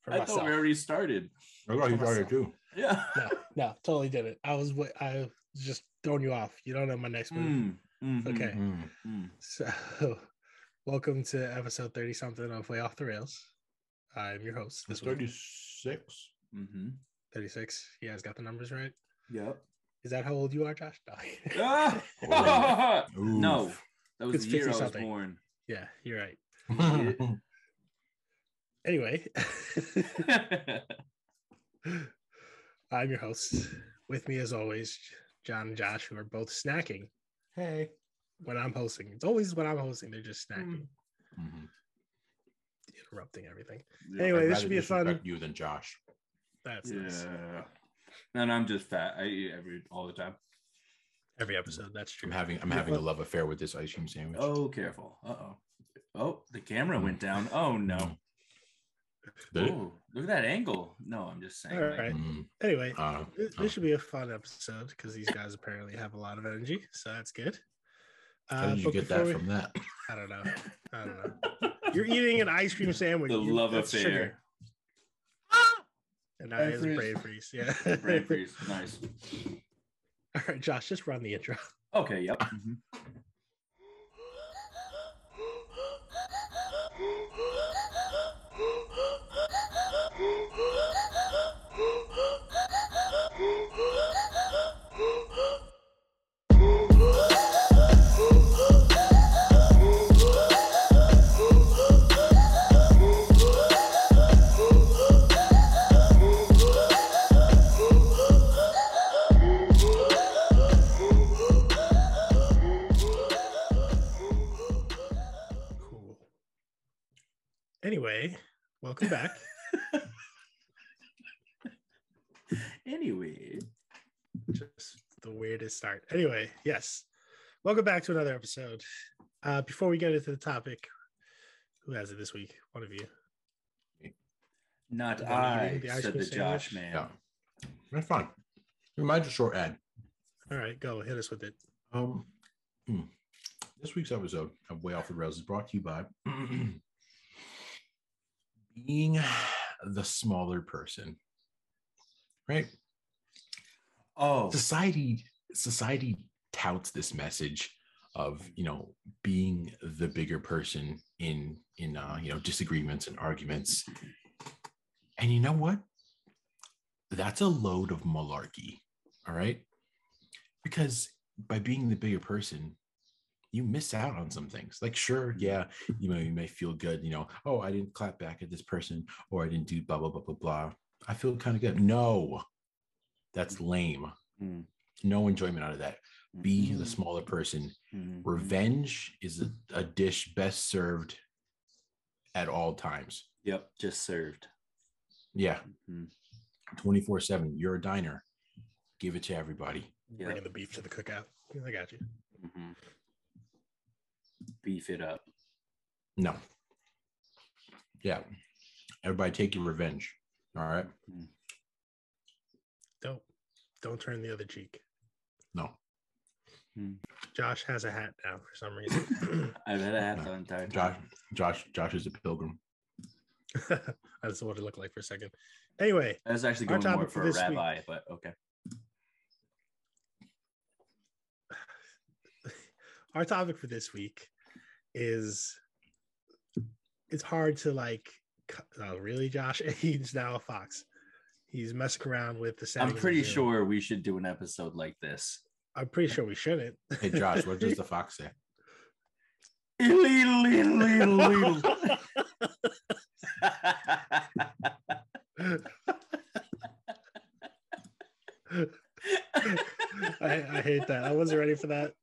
for I myself. thought we already started. I thought you started too. Yeah. No, totally didn't. I was just throwing you off. You don't know my next move. Okay. So, welcome to episode 30 something of Way Off the Rails. I'm your host. This 36. 36. You guys got the numbers right? Yep. Is that how old you are, Josh? No, that was It's the year I was 50-something. born. Yeah, you're right. Anyway, I'm your host. With me, as always, John and Josh, who are both snacking. Hey. When I'm hosting, it's always when I'm hosting, they're just snacking, interrupting everything. Yeah, Anyway, I'd this rather should be a fun. disrespect you than Josh. That's nice. And I'm just fat. I eat all the time. Every episode, that's true. I'm having a love affair with this ice cream sandwich. Oh, careful. Oh, the camera went down. Oh no. Oh, look at that angle. No, I'm just saying. All right. Anyway, this should be a fun episode because these guys apparently have a lot of energy, so that's good. How did you get that from that? I don't know. You're eating an ice cream sandwich. The love affair. Sugar. And I is brain freeze. Yeah. Brain freeze. Nice. All right, Josh, just run the intro. Okay, yep. Cool. Anyway, welcome back. Anyway, just the weirdest start. Anyway, yes, welcome back to another episode. Before we get into the topic, who has it this week? One of you. not The one I, eating the ice said cream the Josh sandwich? man. Yeah. That's fine. We might just short ad. All right, go hit us with it. This week's episode of Way Off the Rails is brought to you by being the smaller person. Right? Oh, Society touts this message of, being the bigger person in disagreements and arguments. And you know what? That's a load of malarkey. All right? Because by being the bigger person, you miss out on some things. Like, sure, yeah, you may feel good, oh, I didn't clap back at this person, or I didn't do blah, blah, blah, blah, blah. I feel kind of good. No, that's lame. No enjoyment out of that. Be the smaller person. Revenge is a dish best served at all times. Yep, just served. Yeah. 24/7. You're a diner. Give it to everybody. Yep. Bringing the beef to the cookout. I got you. Beef it up. No. Yeah. Everybody take your revenge. All right. Don't turn the other cheek. No. Josh has a hat now for some reason. I've had a hat the entire time. Josh is a pilgrim. That's what it looked like for a second. Anyway, I was actually our going more topic for for a this rabbi, but okay. Our topic for this week is, it's hard to really, Josh? He's now a fox. He's messing around with the settings. I'm pretty sure we should do an episode like this. I'm pretty sure we shouldn't. Hey, Josh, what does the fox say? I hate that. I wasn't ready for that.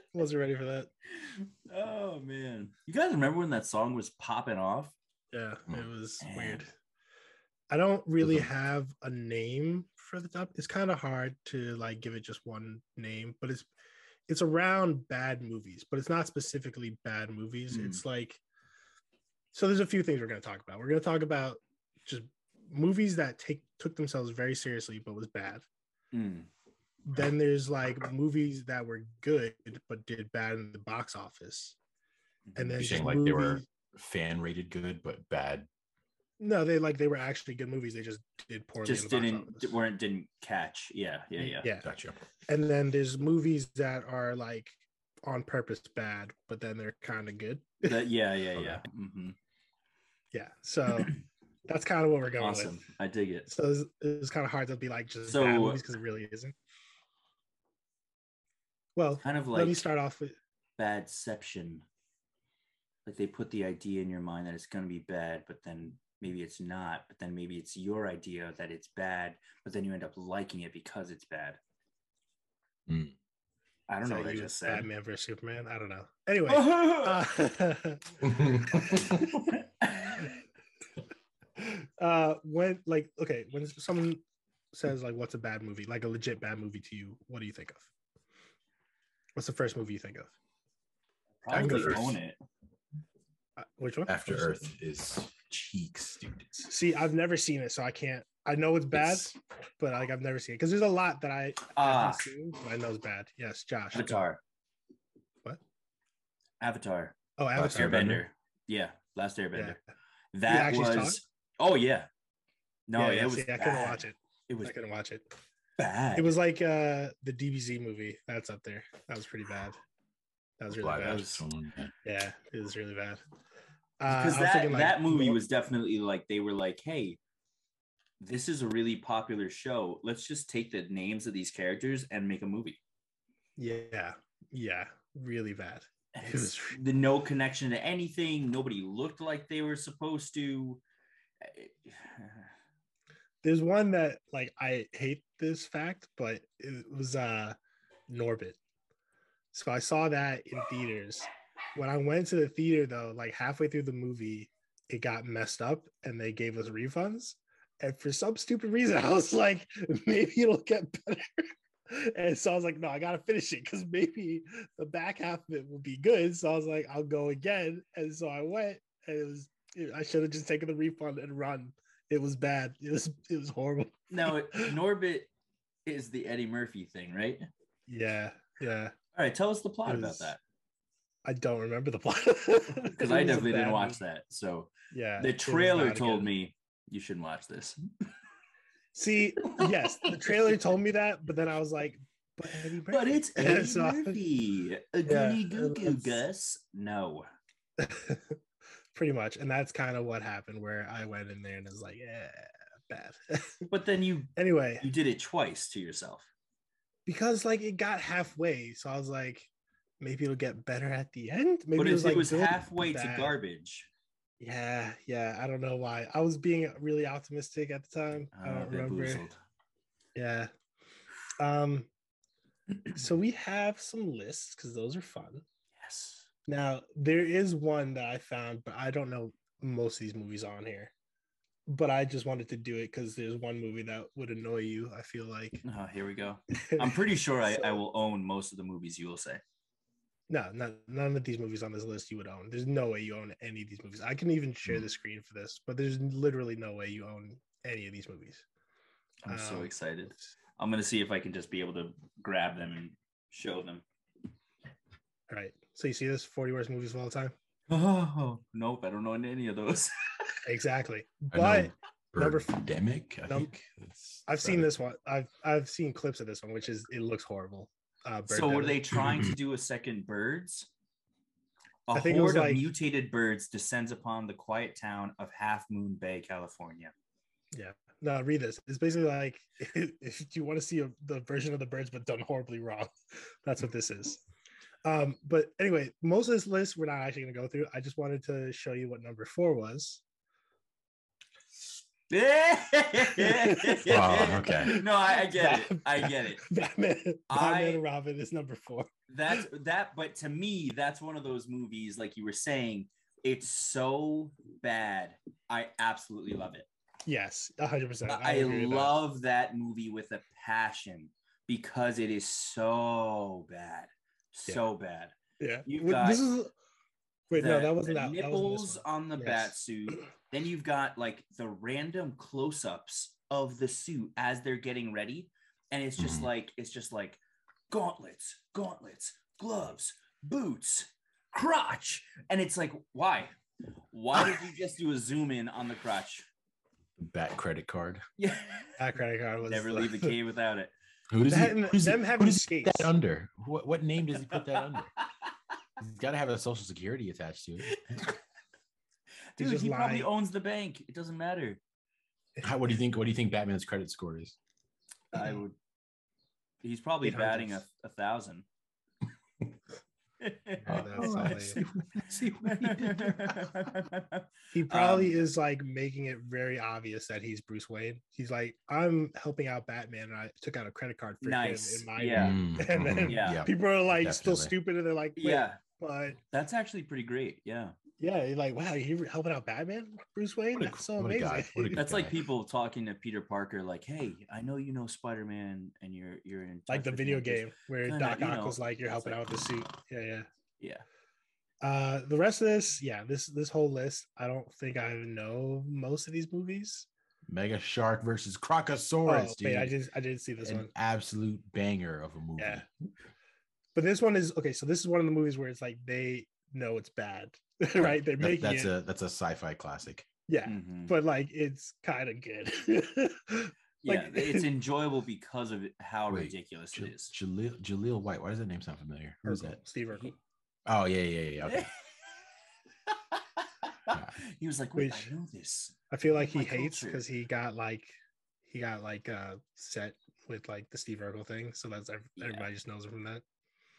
Oh man, you guys remember when that song was popping off? Yeah, it was weird. I don't really have a name for the topic. It's kind of hard to give it just one name, but it's around bad movies, but it's not specifically bad movies. It's so there's a few things we're going to talk about. We're going to talk about just movies that took themselves very seriously but was bad. Then there's movies that were good but did bad in the box office. And then you're saying they were fan rated good but bad No, they were actually good movies. They just did poorly. Just didn't catch. Yeah. Yeah. Gotcha. And then there's movies that are like on purpose bad, but then they're kind of good. Yeah. Okay. Mm-hmm. Yeah. So that's kind of what we're going Awesome. with. I dig it. So it's kind of hard to be like just So- bad movies because it really isn't. Well, Kind of let me like start off with badception. Like they put the idea in your mind that it's going to be bad, but then maybe it's not. But then maybe it's your idea that it's bad, but then you end up liking it because it's bad. Mm. I don't is know that what I you, just said. Batman versus Superman. I don't know. Anyway, when when someone says like, "What's a bad movie?" Like a legit bad movie to you, what do you think of? What's the first movie you think of? Probably first. own it. Which one? After Earth is cheeks, dude. See, I've never seen it, so I can't. I know it's bad, but like I've never seen it because there's a lot that I haven't seen, but I know it's bad. Yes, Josh. Avatar. What? Avatar. Oh, Last Avatar. Airbender. Airbender. Yeah, Last Airbender. Yeah. That actually was. saw it? Oh yeah. No, yeah, it was. see, I bad. couldn't watch it. It was I couldn't watch it. bad. It was like the DBZ movie. That's up there. That was pretty bad. That was really Live bad. action one, yeah. Yeah, it was really bad. Because I was thinking, like, that movie was definitely like they were like, hey, this is a really popular show. Let's just take the names of these characters and make a movie. Yeah, really bad. And It was the no connection to anything. Nobody looked like they were supposed to. There's one that like I hate this fact, but it was Norbit. So I saw that in theaters. When I went to the theater though, like halfway through the movie, it got messed up and they gave us refunds. And for some stupid reason, I was like, maybe it'll get better. And so I was like, no, I gotta finish it because maybe the back half of it will be good. So I was like, I'll go again. And so I went, and I should have just taken the refund and run. It was bad. It was horrible. Now, Norbit is the Eddie Murphy thing, right? Yeah. All right, tell us the plot about that. I don't remember the plot Because I definitely didn't watch that. So yeah, the trailer told me you shouldn't watch this. See, yes, the trailer told me that, but then I was like, but Eddie Murphy. But it's Eddie So- Murphy. A goody goo goo, Gus. No. Pretty much, and that's kind of what happened. Where I went in there and was like, yeah, bad. But then you Anyway, did it twice to yourself. because like it got halfway, so I was like, maybe it'll get better at the end. Maybe But it was it was good, halfway to bad. garbage. Yeah. I don't know why. I was being really optimistic at the time. I don't remember. Bamboozled. Yeah. So we have some lists because those are fun. Yes. Now there is one that I found, but I don't know most of these movies on here. But I just wanted to do it because there's one movie that would annoy you. I feel like. Oh, here we go. I'm pretty sure I So- will own most of the movies you will say. No, none of these movies on this list you would own. There's no way you own any of these movies. I can even share the screen for this, but there's literally no way you own any of these movies. I'm so excited. I'm going to see if I can just be able to grab them and show them. All right. So you see this 40 worst movies of all time? Oh, nope. I don't know any of those. Exactly. I know But number Birdemic, I think. I've seen this one. I've seen clips of this one, which is it looks horrible. So were Birdemic. they trying to do a second Birds? I A think it was horde of like- mutated birds descends upon the quiet town of Half Moon Bay, California. Yeah. No, read this. It's basically like if you want to see the version of the birds, but done horribly wrong, that's what this is. But anyway, most of this list we're not actually going to go through. I just wanted to show you what number 4 was. Oh, okay. No, I get it. I get it. Batman and Robin is number 4. But to me, that's one of those movies, like you were saying, it's so bad. I absolutely love it. Yes, 100%. I agree with that. love that movie with a passion because it is so bad. So bad. Yeah. You've got This is wait, no, that wasn't the that. That wasn't nipples this one. on the Yes. bat suit. Then you've got like the random close-ups of the suit as they're getting ready. And it's just like gauntlets, gloves, boots, crotch. And it's like, why? Why did you just do a zoom in on the crotch? Bat credit card. Yeah. That credit card was Never leave the cave without it. Who does That he? and Who's them who having does he put skates. that under? What name does he put that under? He's got to have a social security attached to it. Dude, just he probably lying. owns the bank. It doesn't matter. What do you think? What do you think Batman's credit score is? I would. He's probably 800. batting 1,000. That's I see what he did. He probably is like making it very obvious that he's Bruce Wayne. He's like, I'm helping out Batman, and I took out a credit card for Nice. him in my Yeah. name. And then Yeah. people are like still Definitely. stupid, and they're like, Wait, Yeah, but that's actually pretty great. Yeah. yeah, you're like, wow, you're helping out Batman, Bruce Wayne. What a- That's so what a amazing. guy. What a good That's like guy. people talking to Peter Parker, like, "Hey, I know you know Spider-Man, and you're in Like touch the with video him, 'cause-" game where kinda, Doc you Ock know, was like, you're it's helping like- out with the suit. Yeah. Yeah. The rest of this, this whole list, I don't think I know most of these movies. Mega Shark versus Crocosaurus, Oh, dude. wait, I didn't see this An one. absolute banger of a movie. Yeah. But this one is okay. So this is one of the movies where it's like they know it's bad, right? They're making that's it. that's a sci-fi classic. Yeah, Mhm. but like it's kind of good. Yeah, Like- it's enjoyable because of how Wait, ridiculous it is. Jaleel White. Why does that name sound familiar? Who is Urkel, that? Steve Urkel. Oh yeah. Okay. He was like, "Wait, Which- I know this." I feel like My he hates culture. because he got like set with like the Steve Urkel thing. So that's everybody just knows him from that.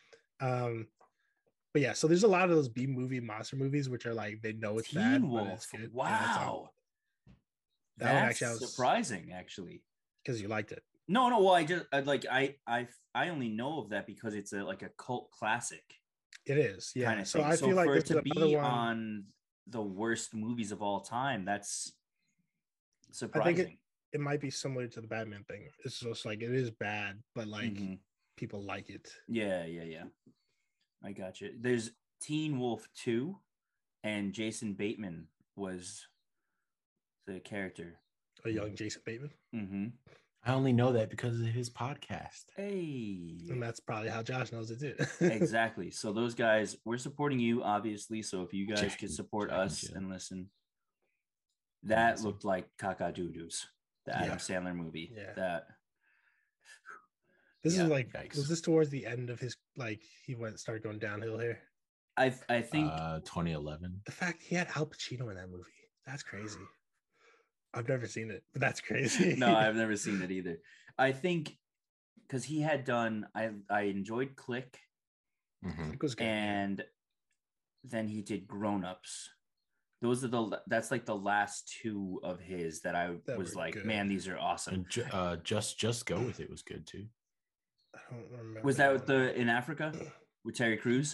But yeah, so there's a lot of those B movie monster movies which are like they know it's bad, Teen but Wolf. it's good. Wow. That one That's actually I was- surprising, actually. because you liked it. No. Well, I only know of that because it's like a cult classic It is, yeah. kind of So thing. I feel like for it there's to another be one. on the worst movies of all time, that's surprising. It might be similar to the Batman thing. It's just like it is bad, but like Mhm. people like it. Yeah. I got you. There's Teen Wolf 2, and Jason Bateman was the character. A young Jason Bateman, Mm-hmm. I only know that because of his podcast. Hey. and that's probably how Josh knows it too. Exactly. So those guys, we're supporting you, obviously. So if you guys Jack could and- support Jack and us Jill. and listen, that Awesome. looked like Kaka-Doo-Doos, the Adam Yeah. Sandler movie. Yeah. That This Yeah, is like yikes. was this towards the end of his like he started going downhill here? I think 2011. The fact he had Al Pacino in that movie, that's crazy. I've never seen it, but that's crazy. no, I've never seen it either. I think because he had done I enjoyed Click, Mhm. It was good. and then he did Grown Ups. Those are that's like the last two of his that I That was were like, good. man, these are awesome. And just go with it was good too. I don't remember. Was that with the in Africa with Terry Crews?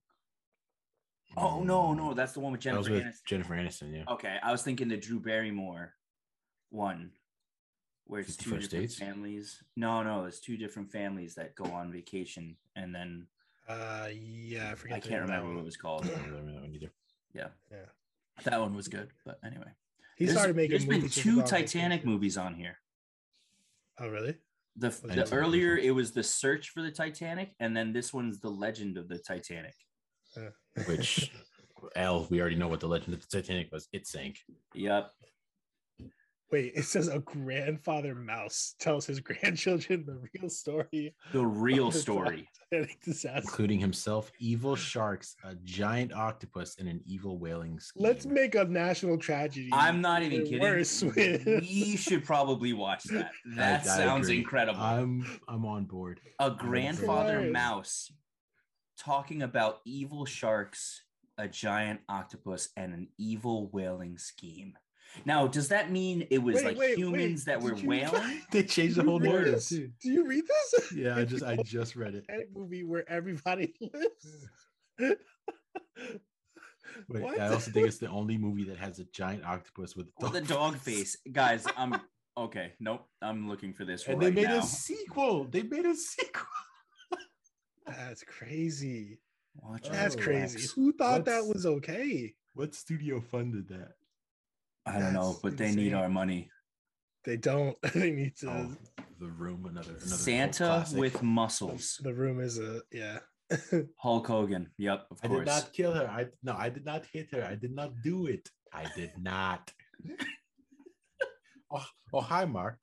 Oh no, that's the one with That was Jennifer with Aniston. Jennifer Aniston. Yeah. Okay, I was thinking the Drew Barrymore one, where it's 50 two First different Dates? families. No, it's two different families that go on vacation, and then Yeah, I forget. I the can't name of that remember what one. it was called. I don't remember that one either. Yeah, Yeah, that one was good. But anyway, he started making. There's been movies just two about Titanic vacation. movies on here. Oh, really? The I didn't see the earlier first it was the Search for the Titanic, and then this one's the Legend of the Titanic. Which we already know what the Legend of the Titanic was. It sank. Yep. Wait, it says a grandfather mouse tells his grandchildren the real story. The real of the story. Titanic disaster. Including himself, evil sharks, a giant octopus, and an evil whaling scheme. Let's make a national tragedy. I'm not even kidding. Worse with- We should probably watch that. That I sounds agree. incredible. I'm on board. A grandfather Hilarious. mouse talking about evil sharks, a giant octopus, and an evil whaling scheme. Now, does that mean it was Wait, humans that were did you- whailing? They changed the Do you whole read narrative this? too. Do you read this? Yeah, It's I a just read it. Titanic movie where everybody lives. Wait, What? I also think it's the only movie that has a giant octopus with With a dog face. Guys, I'm okay. Nope. I'm looking for this And right they made now. a sequel. That's crazy. Watch That's out, crazy. Rex. Who thought that What's- was okay? What studio funded that? I don't know, That's but they need insane. our money. They don't. They need to. Oh, The Room, another cult Santa classic. with muscles. The Room is a yeah. Hulk Hogan. Yep, of I course. did not kill her. I did not hit her. I did not do it. I did not. Oh, hi, Mark.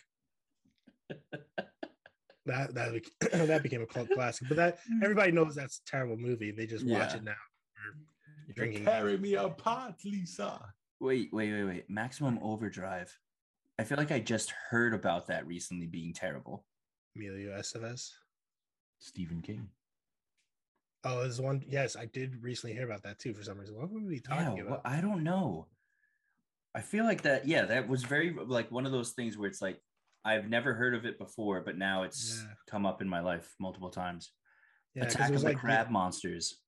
That became a cult classic. But that everybody knows that's a terrible movie. They just watch it now. Drinking. Carry me apart, Lisa. Wait. Maximum Overdrive. I feel like I just heard about that recently being terrible. Emilio Estevez. Stephen King. Oh, there's one. Yes, I did recently hear about that too for some reason. What were we talking about? Well, I don't know. I feel like that. Yeah, that was very like one of those things where it's like I've never heard of it before, but now it's come up in my life multiple times. Yeah, Attack of the Crab Monsters.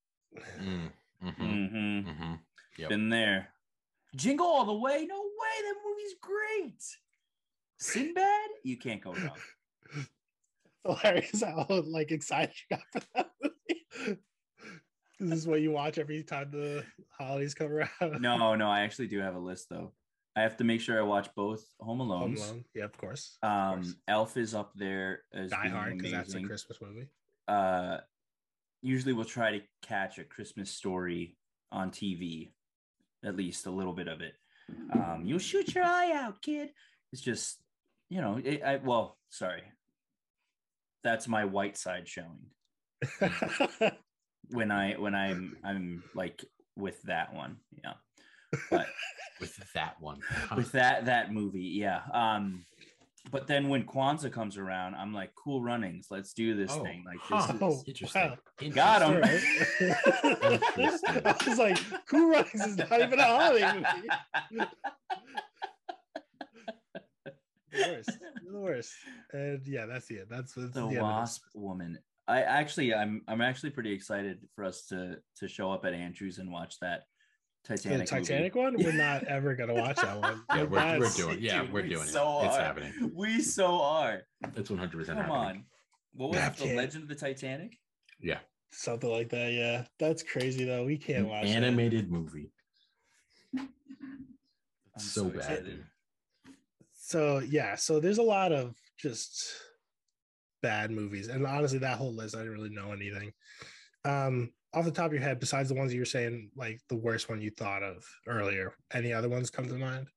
Yep. Been there. Jingle All the Way. No way. That movie's great. Sinbad. You can't go wrong. Hilarious how like excited you got for that movie. This is what you watch every time the holidays come around. No, I actually do have a list though. I have to make sure I watch both Home Alone. Yeah, of course. Elf is up there as Die Hard because that's a Christmas movie. Usually we'll try to catch A Christmas Story on TV, at least a little bit of it. You'll shoot your eye out, kid. It's just, sorry. That's my white side showing. when I'm like with that one, yeah. But with that one, with that movie, yeah. But then when Kwanzaa comes around, I'm like, Cool Runnings, let's do this thing. Like this is interesting. Wow. Got him. I was like, Cool Runnings is not even a holiday movie. the worst. And yeah, that's it. That's the Wasp Woman. I'm actually pretty excited for us to show up at Andrews and watch that Titanic. The Titanic one? We're not ever gonna watch that one. Yeah, we're doing. Yeah, we're doing it. It's happening. We so are. It's 100% happening. Come on. What was it? The Legend of the Titanic? Yeah. Something like that. Yeah, that's crazy though. We can't watch animated movie. So bad. Excited. So yeah, so there's a lot of just bad movies, and honestly, that whole list I didn't really know anything. Off the top of your head, besides the ones that you're saying, like the worst one you thought of earlier, any other ones come to mind?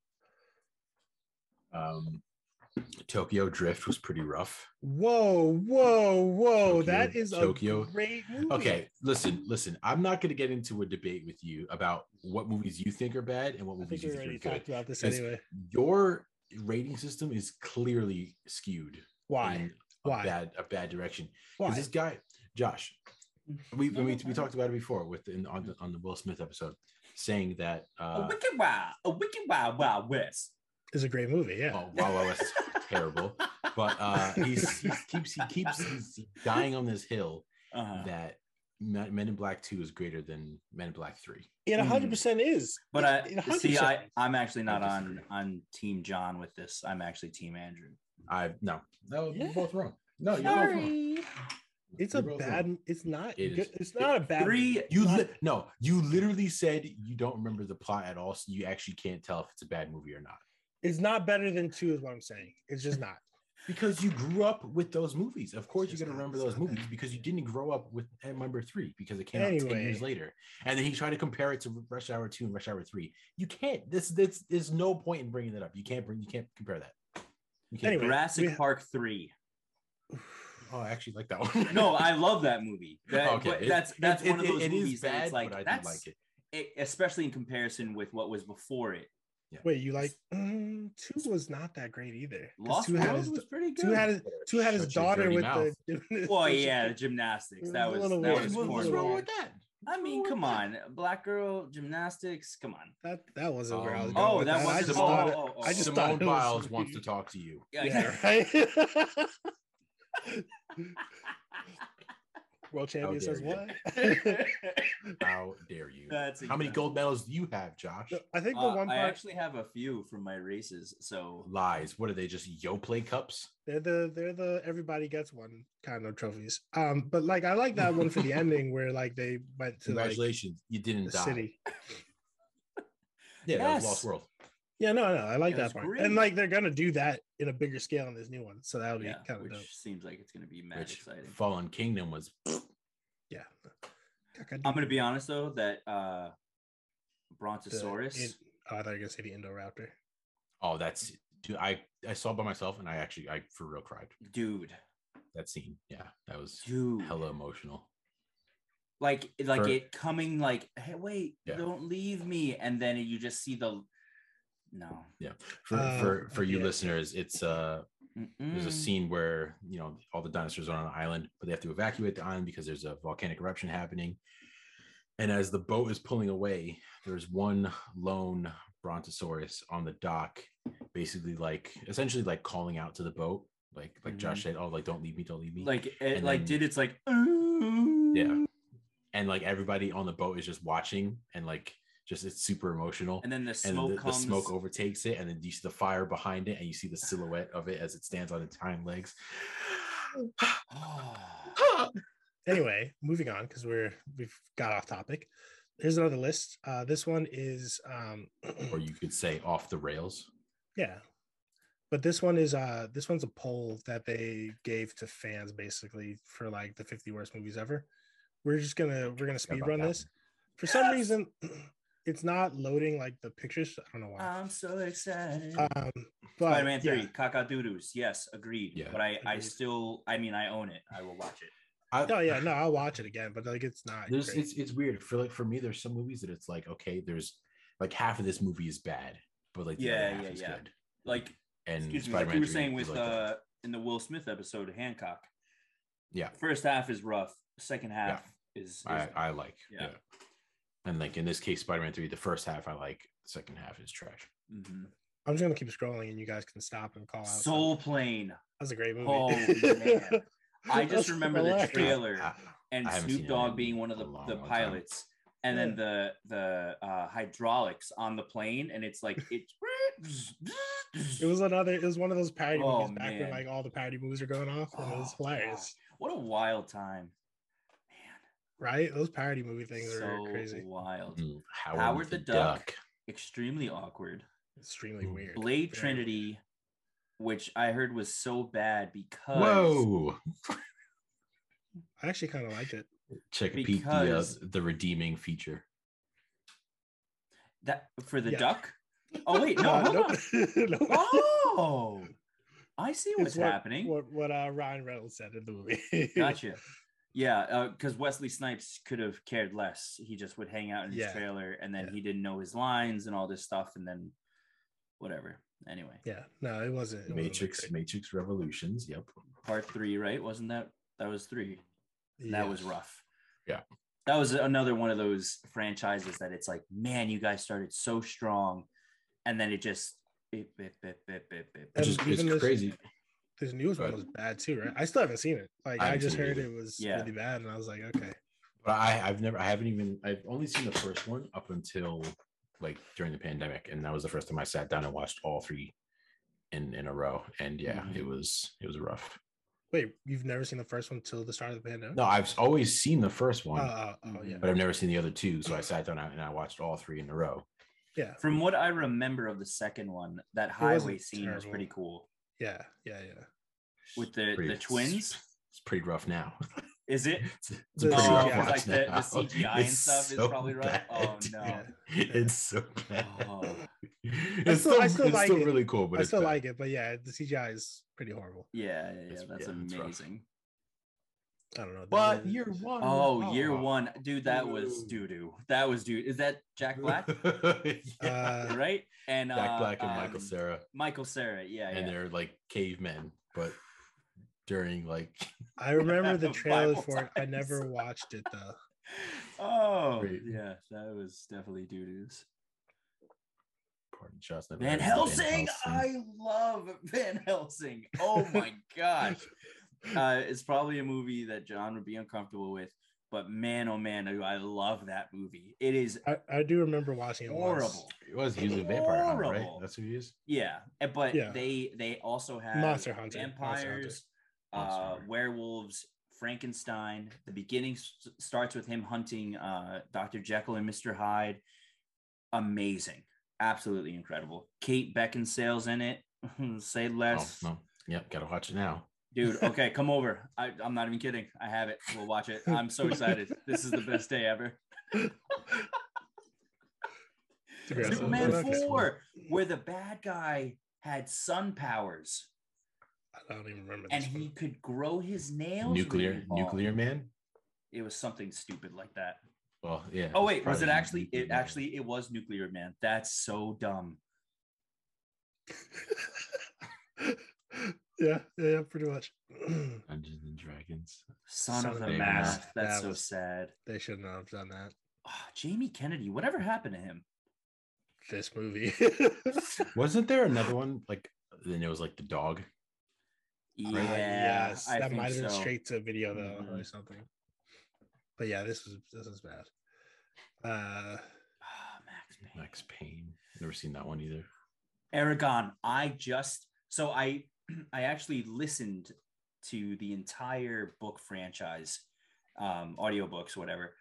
Tokyo Drift was pretty rough. Whoa! Tokyo, that is Tokyo. A great movie. Okay, listen. I'm not going to get into a debate with you about what movies you think are bad and what movies you think are good. Talked about this anyway. Your rating system is clearly skewed. Why? A bad direction. Because this guy, Josh, we talked about it before on the Will Smith episode, saying that A Wicked Wild West is a great movie. Yeah. Oh, Wild West is terrible, but he keeps dying on this hill that Men in Black 2 is greater than Men in Black 3. It 100% is. But I'm actually not on Team John with this. I'm actually Team Andrew. You're both wrong. No, you're both wrong. It's a bad. Wrong. It's not. It's not a bad. You literally said you don't remember the plot at all, so you actually can't tell if it's a bad movie or not. It's not better than 2, is what I'm saying. It's just not. Because you grew up with those movies. Of course, you're going to remember those movies because you didn't grow up with number 3 because it came out 10 years later. And then he tried to compare it to Rush Hour 2 and Rush Hour 3. You can't. There's no point in bringing that up. You can't compare that. Jurassic Park 3. Oh, I actually like that one. No, I love that movie. That's one of those movies bad, that it's like, but I do like it. Especially in comparison with what was before it. Yeah. Wait, you like 2 was not that great either. Lost World was pretty good. 2 had his daughter with the. Well, yeah, the gymnastics. That was what's wrong with that? I mean, come on, black girl gymnastics. Come on, that wasn't where I was going. That was I just Simone Biles wants to talk to you. Yeah. Right. World champion says what? How dare you? How many gold medals do you have, Josh? I think the one part... I actually have a few from my races. So lies. What are they? Just Yoplait cups? They're the everybody gets one kind of trophies. But like I like that one for the ending where like they went to congratulations, you didn't die. City. Yeah, that was Lost World. Yeah, no, I like that part. Great. And like they're gonna do that in a bigger scale in this new one, so that'll be kind of dope. Seems like it's gonna be mad exciting. Fallen Kingdom was Yeah. I'm gonna be honest though that Brontosaurus. I thought you were gonna say the Indoraptor. Oh, that's dude. I saw it by myself, and I for real cried. Dude, that scene, yeah, that was hella emotional. Like it coming, like, hey, wait, don't leave me, and then you just see the no. Yeah, for you listeners, it's there's a scene where all the dinosaurs are on an island, but they have to evacuate the island because there's a volcanic eruption happening. And as the boat is pulling away, there's one lone Brontosaurus on the dock, basically essentially calling out to the boat, like Josh said, oh, like don't leave me. Like it, it's like yeah, and like everybody on the boat is just watching, and like just it's super emotional. And then the smoke the smoke overtakes it, and then you see the fire behind it, and you see the silhouette of it as it stands on its hind legs. Anyway, moving on because we've got off topic. Here's another list. This one is or you could say off the rails. Yeah. But this one's a poll that they gave to fans basically for like the 50 worst movies ever. We're gonna speed run this. For some reason, it's not loading like the pictures. I don't know why. I'm so excited. But Spider-Man 3, Kakadoodles. Yes, agreed. Yeah. But I still, I own it. I will watch it. I'll watch it again, but like it's not. It's weird. For me, there's some movies that it's like, okay, there's like half of this movie is bad, but like the other half is good. Like, and excuse me, like you were saying with in the Will Smith episode of Hancock. Yeah. First half is rough. Second half is I like. Yeah. And like in this case, Spider-Man 3, the first half I like, the second half is trash. Mm-hmm. I'm just gonna keep scrolling, and you guys can stop and call out. Soul Plane. That's a great movie. Oh man. I just remember the trailer and Snoop Dogg being one of the pilots, and then the hydraulics on the plane, and it's like it was one of those parody movies back when like all the parody movies are going off, and it was hilarious. God. What a wild time, man! Right? Those parody movie things are crazy. Wild. Howard the Duck, extremely awkward, extremely weird. Blade Trinity, which I heard was so bad because I actually kind of liked it. Check the redeeming feature. That for the duck. Oh wait, no, hold on. No. Oh, I see what's happening. What Ryan Reynolds said in the movie. Gotcha. Yeah, because Wesley Snipes could have cared less. He just would hang out in his trailer, and then he didn't know his lines and all this stuff, and then whatever. Anyway. Yeah, no, it wasn't. Matrix Revolutions. Yep. Part 3, right? Wasn't that was 3? Yeah. That was rough. Yeah. That was another one of those franchises that it's like, man, you guys started so strong, and then it just it's crazy. This newest one was bad too, right? I still haven't seen it. Like I just heard it was really bad, and I was like, okay. But I've only seen the first one up until like during the pandemic, and that was the first time I sat down and watched all 3 in a row, and it was rough. Wait, you've never seen the first one till the start of the pandemic? No, I've always seen the first one. Yeah. But I've never seen the other 2, so I sat down and I watched all 3 in a row. Yeah. From what I remember of the second one, that highway scene was pretty cool. Yeah. With the twins. It's pretty rough now. Is it? It's pretty rough like the CGI and stuff is probably rough. Oh no. It's so bad. Oh. It's still really cool, but I still like it. But yeah, the CGI is pretty horrible. Yeah. That's amazing. I don't know. But year one. Oh, year one. Dude, that was doo-doo. That was doo. Is that Jack Black? Right? And Jack Black and Michael Cera. Michael Cera, yeah. And they're like cavemen, but during like I remember the trailer for it. I never watched it though. Oh, yeah, that was definitely doo-doos. Van Helsing. I love Van Helsing. Oh my gosh. It's probably a movie that John would be uncomfortable with, but man, oh man, I love that movie. It is. I do remember watching it. Horrible. He was a vampire hunter, right? That's who he is. Yeah, but they also have Monster Hunter, vampires, werewolves, Frankenstein. The beginning starts with him hunting Dr. Jekyll and Mr. Hyde. Amazing, absolutely incredible. Kate Beckinsale's in it. Say less. No. Yep, gotta watch it now. Dude, okay, come over. I'm not even kidding. I have it. We'll watch it. I'm so excited. This is the best day ever. Superman Okay. 4, where the bad guy had sun powers I don't even remember and this he one. could grow his nails. Nuclear Man. It was something stupid like that. Well, yeah. Oh wait, was it probably actually? Nuclear It Man. actually it was Nuclear Man. That's so dumb. Yeah, pretty much. Dungeons and Dragons. Son of the Maybe Mask. not. That's That so was- sad. They shouldn't have done that. Oh, Jamie Kennedy. Whatever happened to him? This movie. Wasn't there another one like? Then it was like the dog. Yeah, yes, I that think might have been so. straight to video though, or Mhm. something. But yeah, this is bad. Ah, Max Payne. Max Payne. Never seen that one either. Aragon. I actually listened to the entire book franchise, audiobooks, whatever.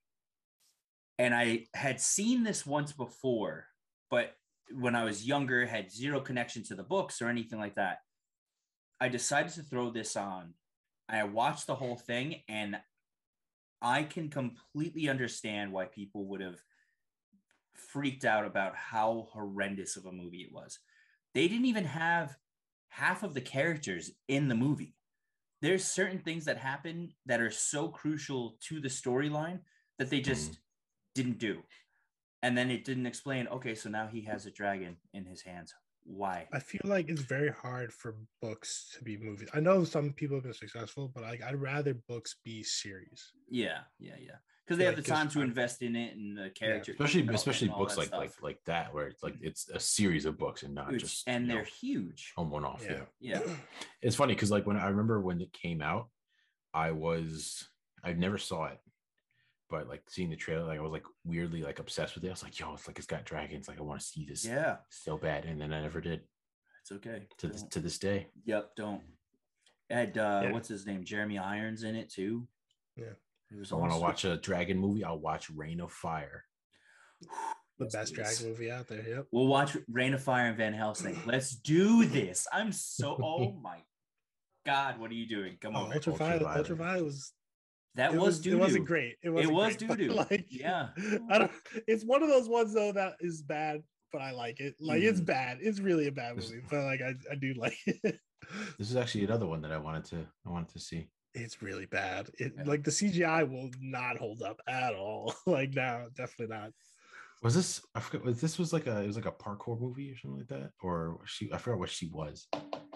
And I had seen this once before, but when I was younger, had zero connection to the books or anything like that. I decided to throw this on. I watched the whole thing, and I can completely understand why people would have freaked out about how horrendous of a movie it was. They didn't even have half of the characters in the movie. There's certain things that happen that are so crucial to the storyline that they just didn't do. And then it didn't explain, okay, so now he has a dragon in his hands. Why? I feel like it's very hard for books to be movies. I know some people have been successful, but I'd rather books be series. Yeah. Because they have the Like, time just to invest in it and the character, Especially and all books that like stuff. that where it's like it's a series of books and not Huge. just And they're huge. on one off. Yeah. It's funny because like when I remember when it came out, I never saw it, but like seeing the trailer, like I was like weirdly like obsessed with it. I was like, yo, it's like it's got dragons. Like I want to see this. Yeah. So bad, and then I never did. It's okay. To this day. Yep. Don't. It had what's his name? Jeremy Irons in it too. Yeah. It was If I want to watch a dragon movie, I'll watch Reign of Fire. The best dragon movie out there. Yep. We'll watch Reign of Fire and Van Helsing. Let's do this. I'm so. Oh my God! What are you doing? Come on. Ultraviolet was. That was doo-doo. It wasn't great. It was great, doo-doo. Like, yeah. I don't. It's one of those ones though that is bad, but I like it. Like it's bad. It's really a bad movie, but like I do like it. This is actually another one that I wanted to see. It's really bad. Like the CGI will not hold up at all. Like no, definitely not. Was this? I forgot. It was like a parkour movie or something like that, or I forgot what she was.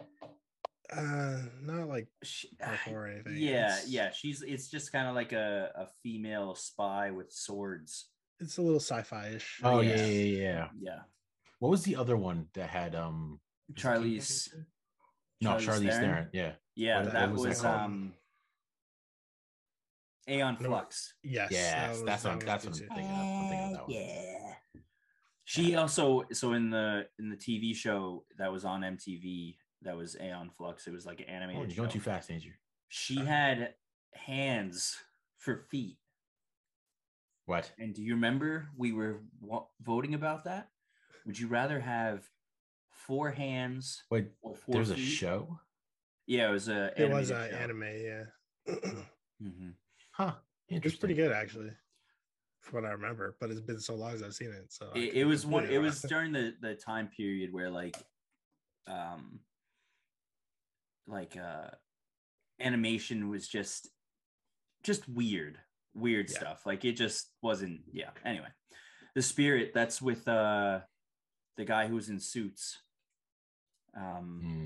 Not like parkour or anything. Yeah. It's just kind of like a female spy with swords. It's a little sci-fi-ish. Oh yeah. Yeah. What was the other one that had Charlize Theron? Yeah. Yeah, that was Aeon No. Flux. Yes. That's what I'm thinking of. I'm thinking of that one. Yeah. She also in the TV show that was on MTV that was Aeon Flux. It was like an animated. Oh, you're show. going too fast, Andrew. She had hands for feet. What? And do you remember we were voting about that? Would you rather have 4 hands? Wait, or 4 there's feet? a show? Yeah, it was a. It was an anime. Yeah. Mm-hmm. Huh. It's Interesting. pretty good actually, from what I remember. But it's been so long since I've seen it. So It was one. It was during the time period where animation was just weird stuff. Like it just wasn't. Yeah. Anyway, The Spirit. That's with the guy who was in Suits. I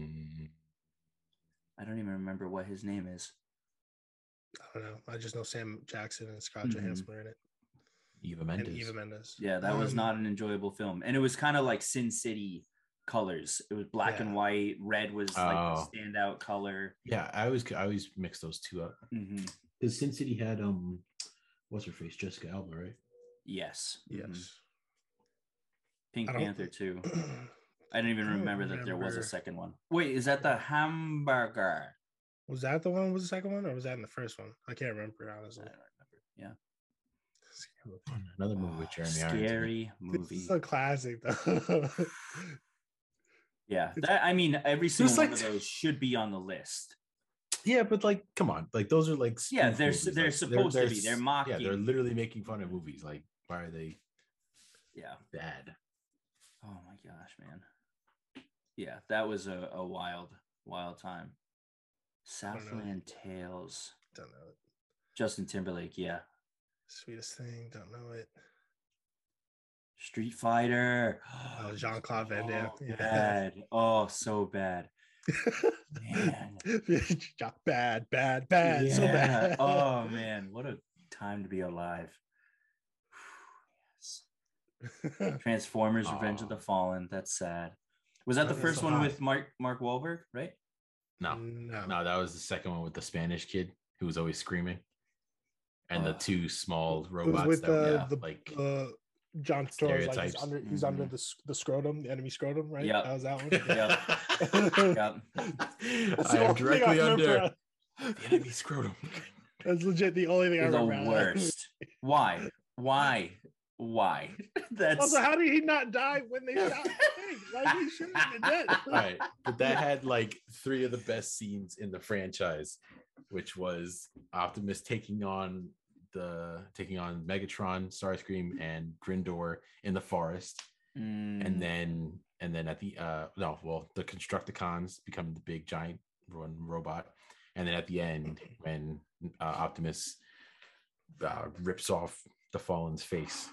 don't even remember what his name is. I don't know. I just know Sam Jackson and Scott Johansson were in it. Eva Mendes. Yeah, that was not an enjoyable film, and it was kind of like Sin City colors. It was black and white. Red was like the standout color. Yeah, I always mix those two up. Because Sin City had what's her face, Jessica Alba, right? Yes. Yes. Pink Panther too. I don't even remember that there was a second one. Wait, is that the hamburger? Was that the one? Was the second one, or was that in the first one? I can't remember honestly. I don't remember. Yeah. Another movie with Jeremy Irons. Scary movie. It's a classic though. Yeah, that I mean, every single one of those should be on the list. Yeah, but like, come on, like those are like Yeah, spoof they're movies. they're Like, supposed to be. They're mocking. Yeah, they're literally making fun of movies. Like, why are they Yeah. bad? Oh my gosh, man. Yeah, that was a wild time. Southland Tales. Don't know it. Justin Timberlake, yeah. Sweetest Thing, don't know it. Street Fighter. Oh, Jean-Claude Van Damme. Yeah. Bad. Oh, so bad. Man. bad. Yeah. So bad. Oh man, what a time to be alive. Yes. Transformers: Revenge of the Fallen. That's sad. Was that the first one with Mark Wahlberg, right? No, that was the second one with the Spanish kid who was always screaming, and the two small robots with that the like John Turturro, like he's under the scrotum, the enemy scrotum, right? Yeah, that was that one. I am directly under the enemy scrotum. That's legit the only thing I remember. The worst. Why? That's also, how did he not die when they shot him? Like he should have been dead. All right, but that had like 3 of the best scenes in the franchise, which was Optimus taking on Megatron, Starscream, and Grindor in the forest, and then at the the Constructicons become the big giant robot, and then at the end when Optimus rips off the Fallen's face.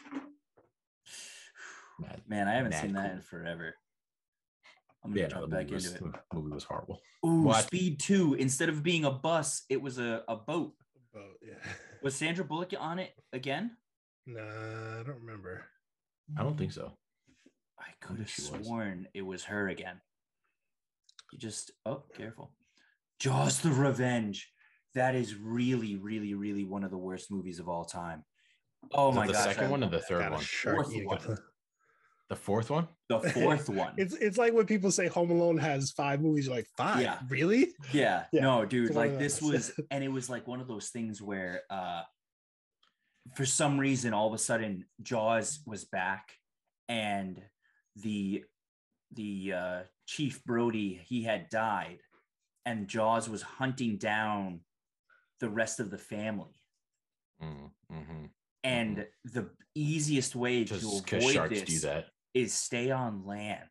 Man, I haven't seen that in forever. I'm gonna jump back into it. The movie was horrible. Ooh, Speed 2. Instead of being a bus, it was a boat. Yeah. Was Sandra Bullock on it again? Nah, I don't remember. I don't think so. I could have sworn it was her again. You just careful. Jaws: The Revenge. That is really, really, really one of the worst movies of all time. Oh my god! The second one or the third one? Fourth one. The fourth one? The fourth one. It's like when people say Home Alone has 5 movies, you're like, 5? Yeah. Really? Yeah. No, dude, like this was, and it was like one of those things where for some reason, all of a sudden, Jaws was back, and the Chief Brody, he had died, and Jaws was hunting down the rest of the family. Mm-hmm. And the easiest way to avoid this is stay on land.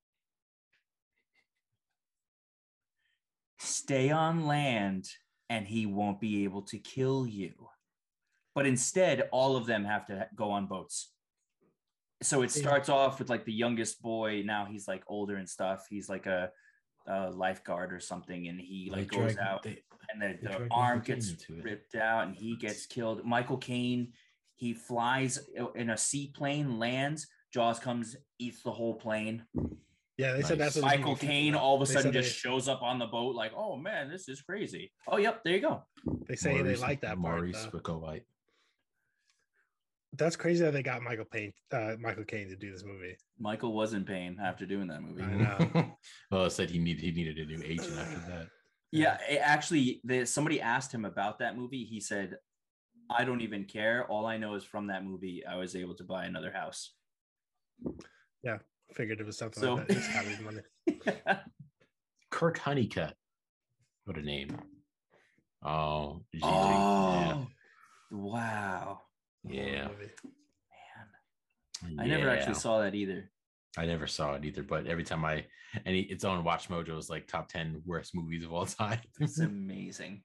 Stay on land, and he won't be able to kill you. But instead, all of them have to go on boats. So it starts off with like the youngest boy. Now he's like older and stuff. He's like a lifeguard or something, and he like goes out, and the arm gets ripped out, and he gets killed. Michael Caine, he flies in a seaplane, lands. Jaws comes, eats the whole plane. Yeah, they said that's what Michael Caine all of a sudden just shows up on the boat, like, oh man, this is crazy. Oh, yep, there you go. They say they like that part. Maurice White. That's crazy that they got Michael Caine to do this movie. Michael was in pain after doing that movie. I know. Well, it said he needed a new agent after that. Yeah, actually, somebody asked him about that movie. He said, I don't even care. All I know is from that movie, I was able to buy another house. Yeah, figured it was something like that. He's got his money. Kurt Honeycutt. What a name. Oh, yeah. Wow. Yeah. Man. I never actually saw that either. I never saw it either, but every time it's on Watch Mojo's like top 10 worst movies of all time. It's amazing.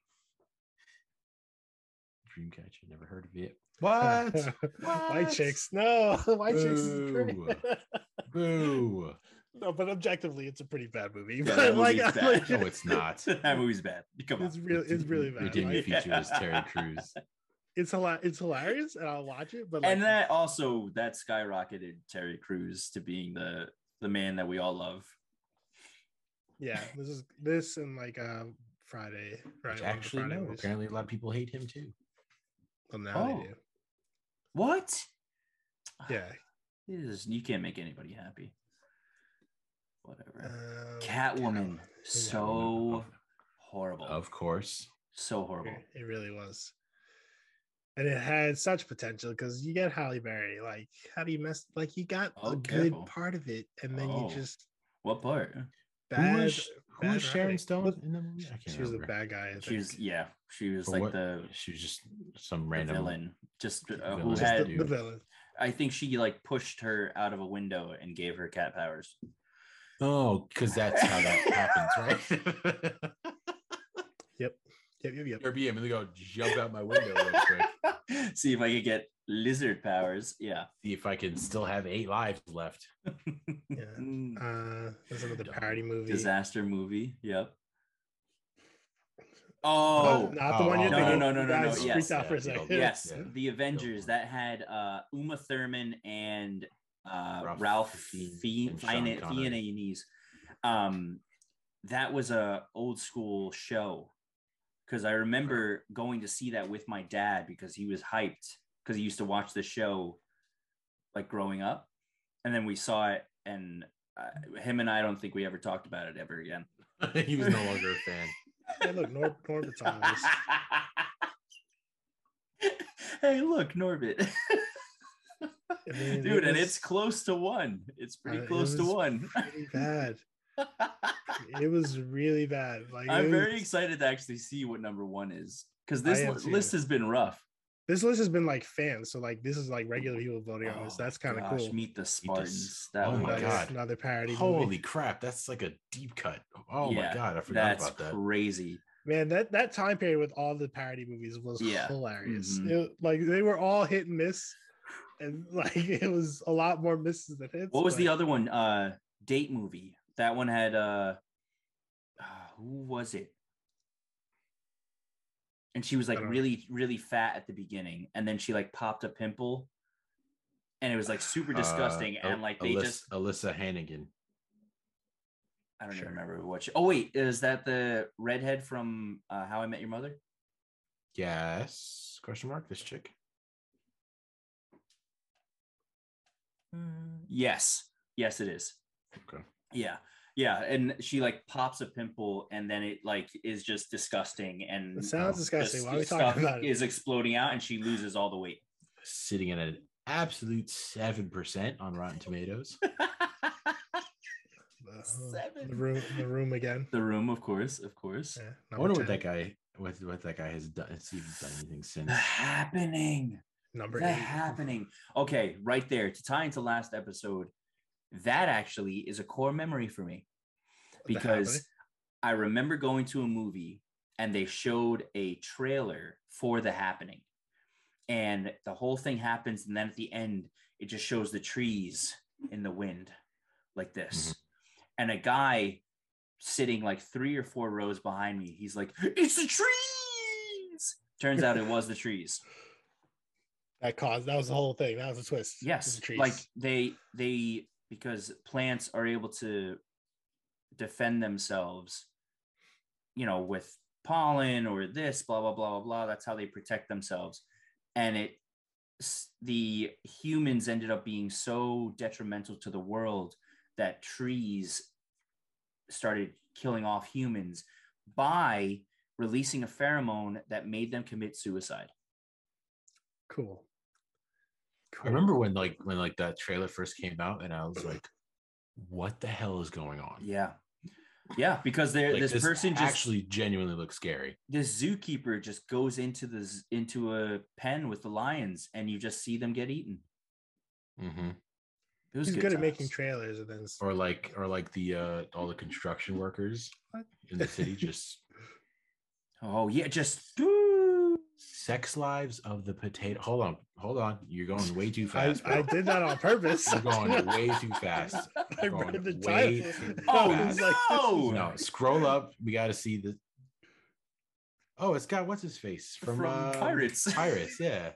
Dreamcatcher, never heard of it. What? White Chicks. No, White Chicks is great. Boo. No, but objectively, it's a pretty bad movie. Yeah, but bad. No, it's not. That movie's bad. Come on. It's really bad. Redeeming feature is Terry Crews. It's hilarious, and I'll watch it. But and that skyrocketed Terry Crews to being the man that we all love. Yeah, this and like Friday, right? Which actually, Friday no. Apparently, a lot of people hate him too. Well, now they do. What? Yeah, you can't make anybody happy. Whatever. Catwoman, so horrible. Of course, so horrible. It really was. And it had such potential because you get Halle Berry. Like, how do you mess? Like, you got a good part of it, and then you just what part? Bad. Who was Bad Sharon writing. Stone But in the movie? I can't she was the remember. bad guy. I She was think. she was For like what? the She was just some the random villain, just who villain Just had. dude. the villain. I think she like pushed her out of a window and gave her cat powers. Oh, because that's how that happens, right? Yep. Airbnb, I'm gonna go jump out my window real quick. See if I could get lizard powers. Yeah. See if I can still have 8 lives left. Yeah. There's another Dumb. parody movie. Disaster movie. Yep. Oh, Not the one you're no, thinking. no. You guys Yes. freaked out for a Yeah, the second. old- yes, Yeah. the Avengers that had Uma Thurman and Ralph Fiennes. That was a old school show because I remember going to see that with my dad because he was hyped because he used to watch the show like growing up, and then we saw it, and him and I don't think we ever talked about it ever again. He was no longer a fan. Hey, look, Norbit's on this. Hey, look, Norbit. I mean, Dude, and it's close to 1. It's pretty close to 1. Pretty bad. It was really bad. Like I'm very excited to actually see what number 1 is because this list has been rough. This list has been like fans, so like this is like regular people voting on this. That's kind of cool. Meet the Spartans. Oh That my was God. Another parody. Holy movie. crap, that's like a deep cut. Oh Yeah, my God, I forgot that's about that. crazy. Man, that time period with all the parody movies was hilarious. Mhm. Like they were all hit and miss, and like it was a lot more misses than hits. What was the other one? Date movie. That one had who was it? And she was like really, really fat at the beginning, and then she like popped a pimple, and it was like super disgusting. And like they Alyssa Hannigan. I don't even remember what she. Oh wait, is that the redhead from How I Met Your Mother? Yes. Question mark. This chick. Yes, it is. Okay. Yeah, and she like pops a pimple, and then it like is just disgusting, and It sounds disgusting. Why are we stuff talking about it? is exploding out, and she loses all the weight. Sitting at an absolute 7% on Rotten Tomatoes. The room again. The Room, of course. Yeah, I wonder what that guy has done. Has he done anything since? The Happening. Number The 8. Happening. Okay, right there to tie into last episode. That actually is a core memory for me because I remember going to a movie and they showed a trailer for The Happening, and the whole thing happens, and then at the end it just shows the trees in the wind like this. And a guy sitting like 3 or 4 rows behind me, he's like, "It's the trees." Turns out it was the trees. That was the whole thing. That was a twist. Yes, The trees. like they because plants are able to defend themselves, with pollen or this, blah blah blah blah blah. That's how they protect themselves, and the humans ended up being so detrimental to the world that trees started killing off humans by releasing a pheromone that made them commit suicide. Cool. I remember when that trailer first came out, and I was like, "What the hell is going on?" Yeah, because this person just actually genuinely looks scary. This zookeeper just goes into a pen with the lions, and you just see them get eaten. Mm-hmm. He's good at making trailers, and then or like the all the construction workers in the city just. Oh yeah, just Sex Lives of the Potato. Hold on. You're going way too fast. I did that on purpose. You're going way too fast. I read the title. No, scroll up. We got to see the. Oh, it's got what's his face from Pirates. Pirates, yeah.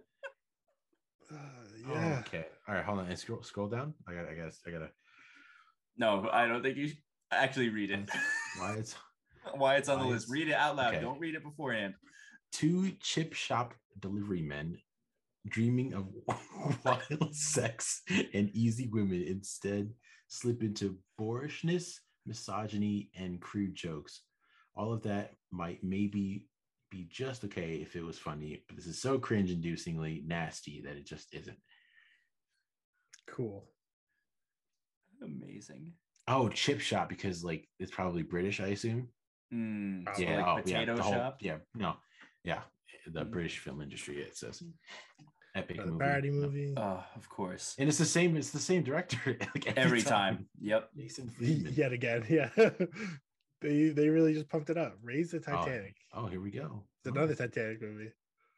Yeah. Oh, okay. All right. Hold on. And scroll down. I gotta. No, I don't think you should actually read it. Why it's on the list. Read it out loud. Okay. Don't read it beforehand. 2 chip shop delivery men dreaming of wild sex and easy women instead slip into boorishness, misogyny, and crude jokes. All of that might maybe be just okay if it was funny, but this is so cringe-inducingly nasty that it just isn't. Cool. Amazing. Oh, chip shop, because like it's probably British, I assume. So Yeah. like potato the shop. Yeah. No. Yeah. The British film industry. It says epic The movie. parody movie. Of course. And it's the same. It's the same director like Every time. Yep. Jason Friedman. Yet again, yeah. they really just pumped it up. Raise the Titanic. Oh, here we go. It's another Titanic movie.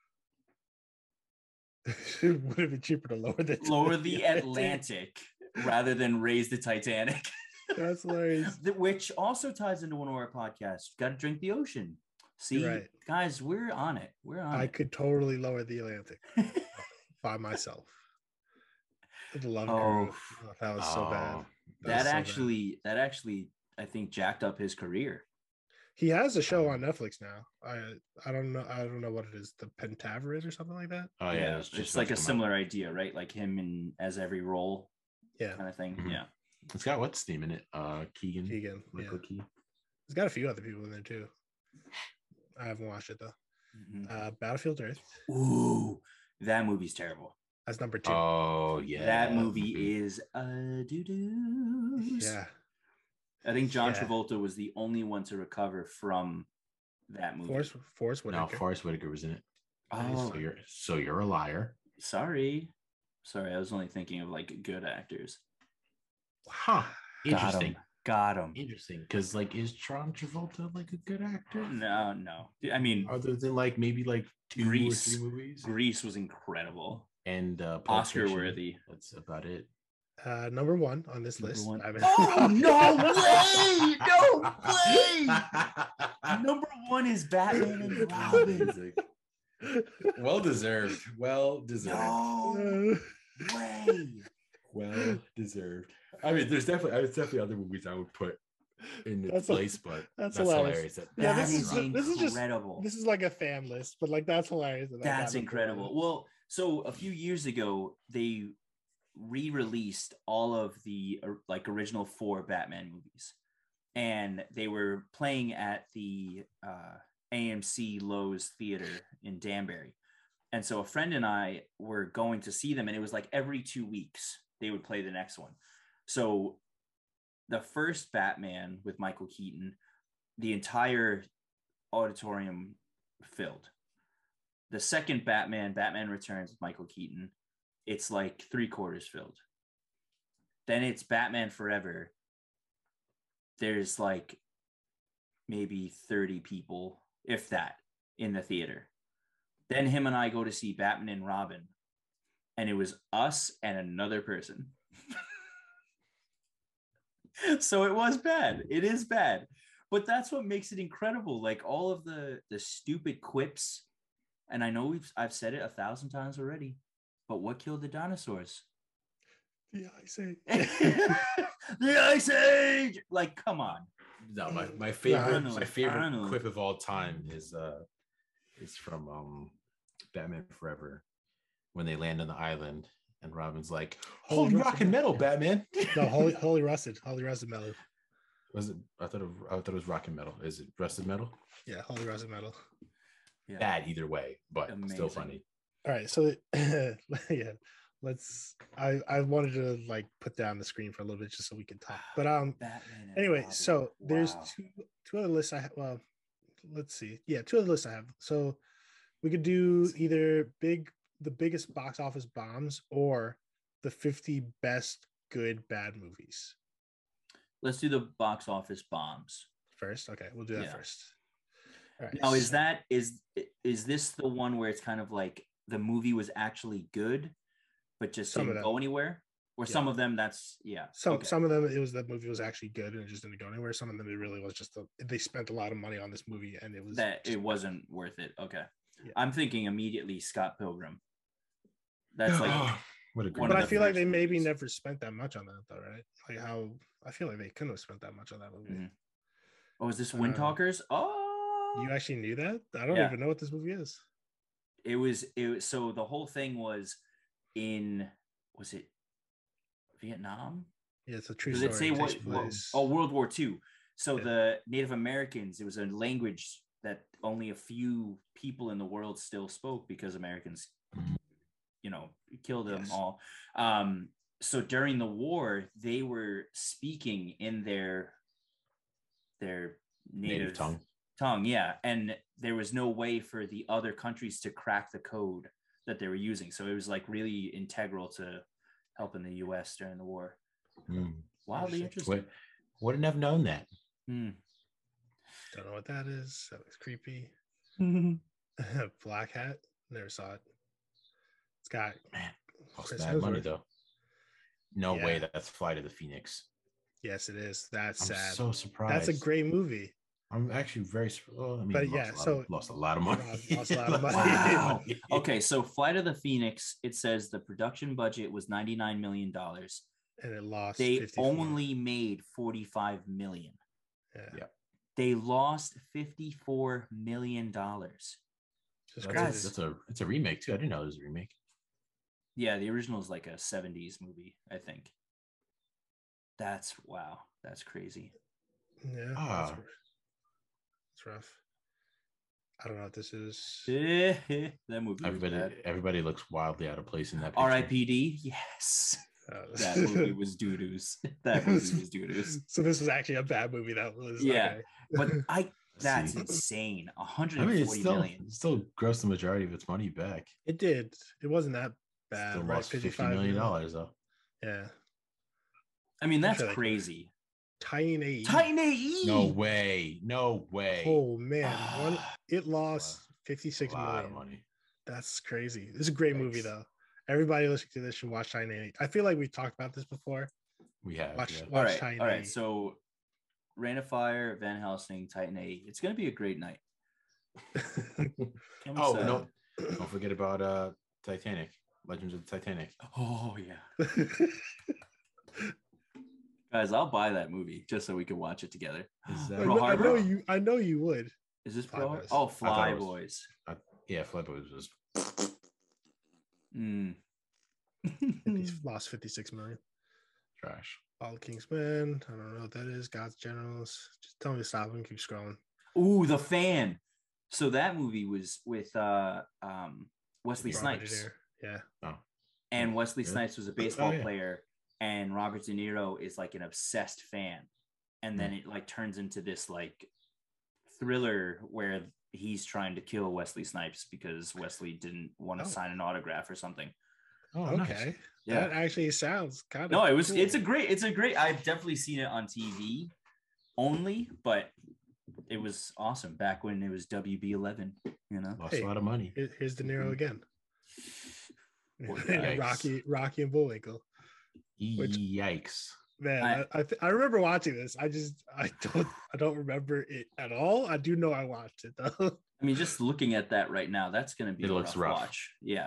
Would it be cheaper to lower the Atlantic rather than raise the Titanic? That's hilarious. Which also ties into one of our podcasts. Got to drink the ocean. See, right. Guys, we're on it. I could totally lower the Atlantic by myself. The Love Guru. That was so bad. That actually, I think, jacked up his career. He has a show on Netflix now. I don't know what it is, the Pentaverate or something like that. Oh yeah, it's like a similar idea, right? Like him in as every role, kind of thing. Mm-hmm. Yeah, it's got what's name in it? Keegan, Michael Key. It's got a few other people in there too. I haven't watched it though. Mm-hmm. Battlefield Earth. Ooh, that movie's terrible. That's number 2. Oh yeah, that movie is doo-doo. Yeah. I think John Travolta was the only one to recover from that movie. Forrest Whitaker. No, Forrest Whitaker was in it. Oh, so you're a liar. Sorry, I was only thinking of like good actors. Huh. Interesting. Got him. Interesting. Because like, is John Travolta like a good actor? No. I mean, other than like maybe like 2 or 3 movies. Grease was incredible and Oscar worthy. That's about it. Number 1 on this list. Oh no way! No way! Number 1 is Batman and Robin. Well deserved. No way. Well deserved. I mean, there's definitely other movies I would put in its place, but that's hilarious. That is incredible. This is like a fan list, but like that's hilarious. That's incredible. Well, so a few years ago, they re-released all of the like original 4 Batman movies, and they were playing at the AMC Lowe's Theater in Danbury. And so a friend and I were going to see them, and it was like every 2 weeks they would play the next one. So the first Batman with Michael Keaton, the entire auditorium filled. The second Batman Returns with Michael Keaton, it's like 3/4 filled. Then it's Batman Forever. There's like maybe 30 people, if that, in the theater. Then him and I go to see Batman and Robin, and it was us and another person. So it was bad. It is bad. But that's what makes it incredible. Like all of the stupid quips. And I know I've said it 1,000 times already, but what killed the dinosaurs? The Ice Age. The Ice Age. Like, come on. No, my favorite quip of all time is from Batman Forever, when they land on the island and Robin's like, "Holy rock and metal, Batman!" No, holy rusted metal. Was it? I thought it was rock and metal. Is it rusted metal? Yeah, holy rusted metal. Yeah. Bad either way, but still funny. All right, so yeah, let's. I wanted to like put down the screen for a little bit just so we can talk. But anyway, so there's two other lists I have. Well, let's see. Yeah, 2 other lists I have. So we could do either the biggest box office bombs or the 50 best good bad movies. Let's do the box office bombs first. Okay, we'll do that first. All right. Now, is this the one where it's kind of like the movie was actually good, but just didn't go anywhere? Or some of them, some of them, it was the movie was actually good and it just didn't go anywhere. Some of them, it really was just they spent a lot of money on this movie and it was it wasn't worth it. Okay, I'm thinking immediately Scott Pilgrim. That's like what a great. But I feel like they maybe never spent that much on that though, right? Like how I feel like they couldn't have spent that much on that movie. Mm-hmm. Oh, is this Wind Talkers? Oh, you actually knew that? I don't even know what this movie is. It was so the whole thing was was it Vietnam? Yeah, it's a true story. Say World War II. So the Native Americans, it was a language that only a few people in the world still spoke because Americans, killed them all. so during the war, they were speaking in their native tongue, yeah, and there was no way for the other countries to crack the code that they were using. So it was like really integral to helping the US during the war. Wildly interesting. Wouldn't have known that. Don't know what that is. That looks creepy. Black Hat. Never saw it. It's got bad money though. No way that's Flight of the Phoenix. Yes, it is. That's I'm sad. so surprised. That's a great movie. I'm actually very. Well, I mean, but lost a lot of money. Lost a lot of money. Wow. Okay, so Flight of the Phoenix. It says the production budget was $99 million, and it lost. They 54. only made $45 million. Yeah. They lost $54 million. It's a remake too. I didn't know it was a remake. Yeah, the original is like a 70s movie, I think. That's wow. That's crazy. Yeah. It's rough. I don't know what this is. That movie. Everybody looks wildly out of place in that picture. R.I.P.D. Yes. That movie was doo-doos. That movie was doo-doos. So this was actually a bad movie. That was okay. But that's See. insane. 140 million. It still grossed the majority of its money back. It did. It wasn't that bad. Still lost $50 million though. Yeah. I mean, that's crazy. Titan AE. No way. Oh man, it lost 56 million. A lot of money. That's crazy. This is a great movie though. Everybody listening to this should watch Titan AE. I feel like we've talked about this before. We have. Watch Titan AE. All right. So, Reign of Fire, Van Helsing, Titan AE. It's gonna be a great night. No! Don't forget about Titanic. Legends of the Titanic. Oh yeah. Guys, I'll buy that movie just so we can watch it together. I know you would. Is this Pearl Harbor? Oh, Fly Boys. Yeah, Fly Boys was. He's lost 56 million. Trash. All Kingsmen. I don't know what that is. God's Generals. Just tell me to stop and keep scrolling. Ooh, The Fan. So that movie was with Wesley Snipes. Yeah. Oh. And Wesley Snipes was a baseball player. And Robert De Niro is like an obsessed fan. And then it like turns into this like thriller where he's trying to kill Wesley Snipes because Wesley didn't want to sign an autograph or something. Oh, okay. Nice. Yeah. That actually sounds kind of cool. It's a great I've definitely seen it on TV only, but it was awesome back when it was WB11, you know. Lost a lot of money. Here's De Niro again. Rocky and Bullwinkle. Yikes, man! I remember watching this. I don't remember it at all. I do know I watched it though. I mean, just looking at that right now, that's going to be rough watch. Yeah.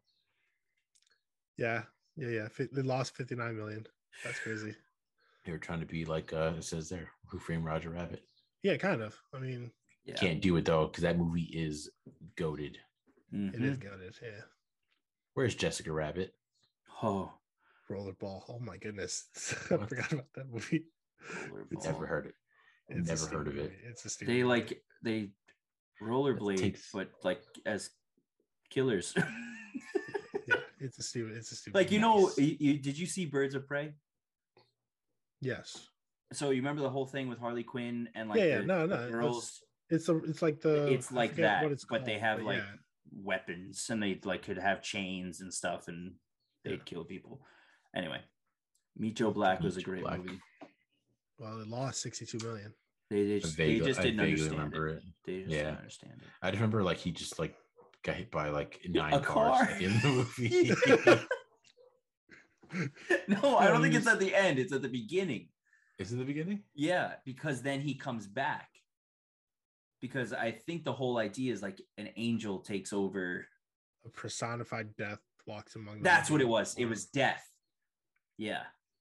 They lost 59 million. That's crazy. They were trying to be like it says there, Who Framed Roger Rabbit. Yeah, kind of. I mean, can't do it though because that movie is goated. It is goated. Yeah. Where's Jessica Rabbit? Oh. Rollerball. Oh my goodness. I forgot about that movie. Never heard it. Never heard of it. It's a stupid movie. They rollerblade, but like as killers. Yeah, it's a stupid. Like, you know, did you see Birds of Prey? Yes. So you remember the whole thing with Harley Quinn and like the girls? It's like that, but they have weapons and they like could have chains and stuff and they'd kill people. Anyway, Meet Joe Black was a great movie. Well, it lost 62 million. They just didn't understand it. They just didn't understand it. I just remember like he just like got hit by like 9 cars at the end of the movie. No, I don't think it's at the end. It's at the beginning. Is it the beginning? Yeah, because then he comes back. Because I think the whole idea is like an angel takes over. A personified death walks among them. That's what it was. It was death. Yeah.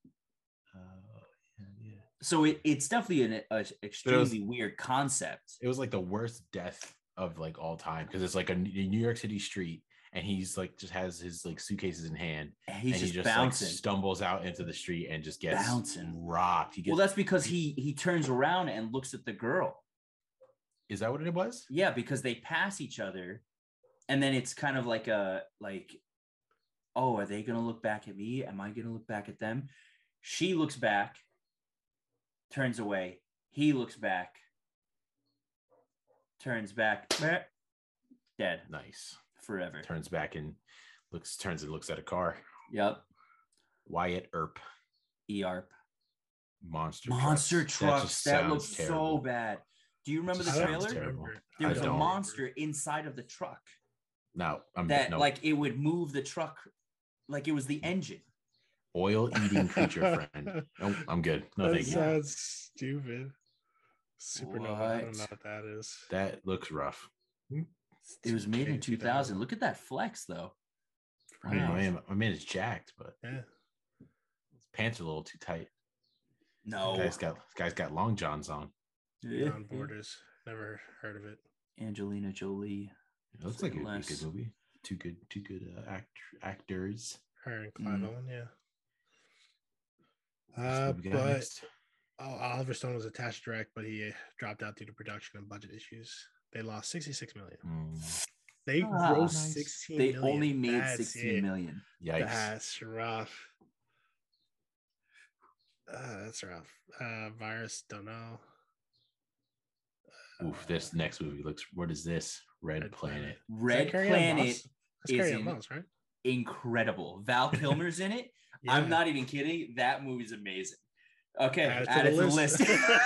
So it's definitely an extremely weird concept. It was like the worst death of like all time because it's like a New York City street and he's like just has his like suitcases in hand and he just bouncing. Like, stumbles out into the street and just gets rocked. Well, that's because he turns around and looks at the girl. Is that what it was? Yeah, because they pass each other and then it's kind of like oh, are they going to look back at me? Am I going to look back at them? She looks back, turns away. He looks back, turns back, dead. Nice. Forever. Turns back and looks at a car. Yep. Wyatt Earp. EARP. Monster trucks. That looks terrible. so bad. Do you remember the Sounds trailer? terrible. There was I a don't. monster inside of the truck No, like it would move the truck like it was the engine. Oil-eating creature friend. No, I'm good. No, That thank you. sounds stupid. Supernova. I don't What? know what that is. That looks rough. It was made in 2000. Look at that flex, though. I mean, my man is jacked, but Yeah. his pants are a little too tight. No. This guy's got long johns on. Beyond Borders. Never heard of it. Angelina Jolie. It looks like it would be a good movie. Two good actors. Her and Clive Owen, yeah. What we got But next? Oliver Stone was attached to direct, but he dropped out due to production and budget issues. They lost 66 million. They grossed 16 They million. only made That's 16 million. Yikes. That's rough. That's rough. Virus, don't know. Oof, this next movie looks. What is this? Red Planet. Red Carrie Ann Planet Moss? That's Carrie Ann is Moss, right? incredible. Val Kilmer's in it. Yeah. I'm not even kidding. That movie's amazing. Okay, Add it to the list.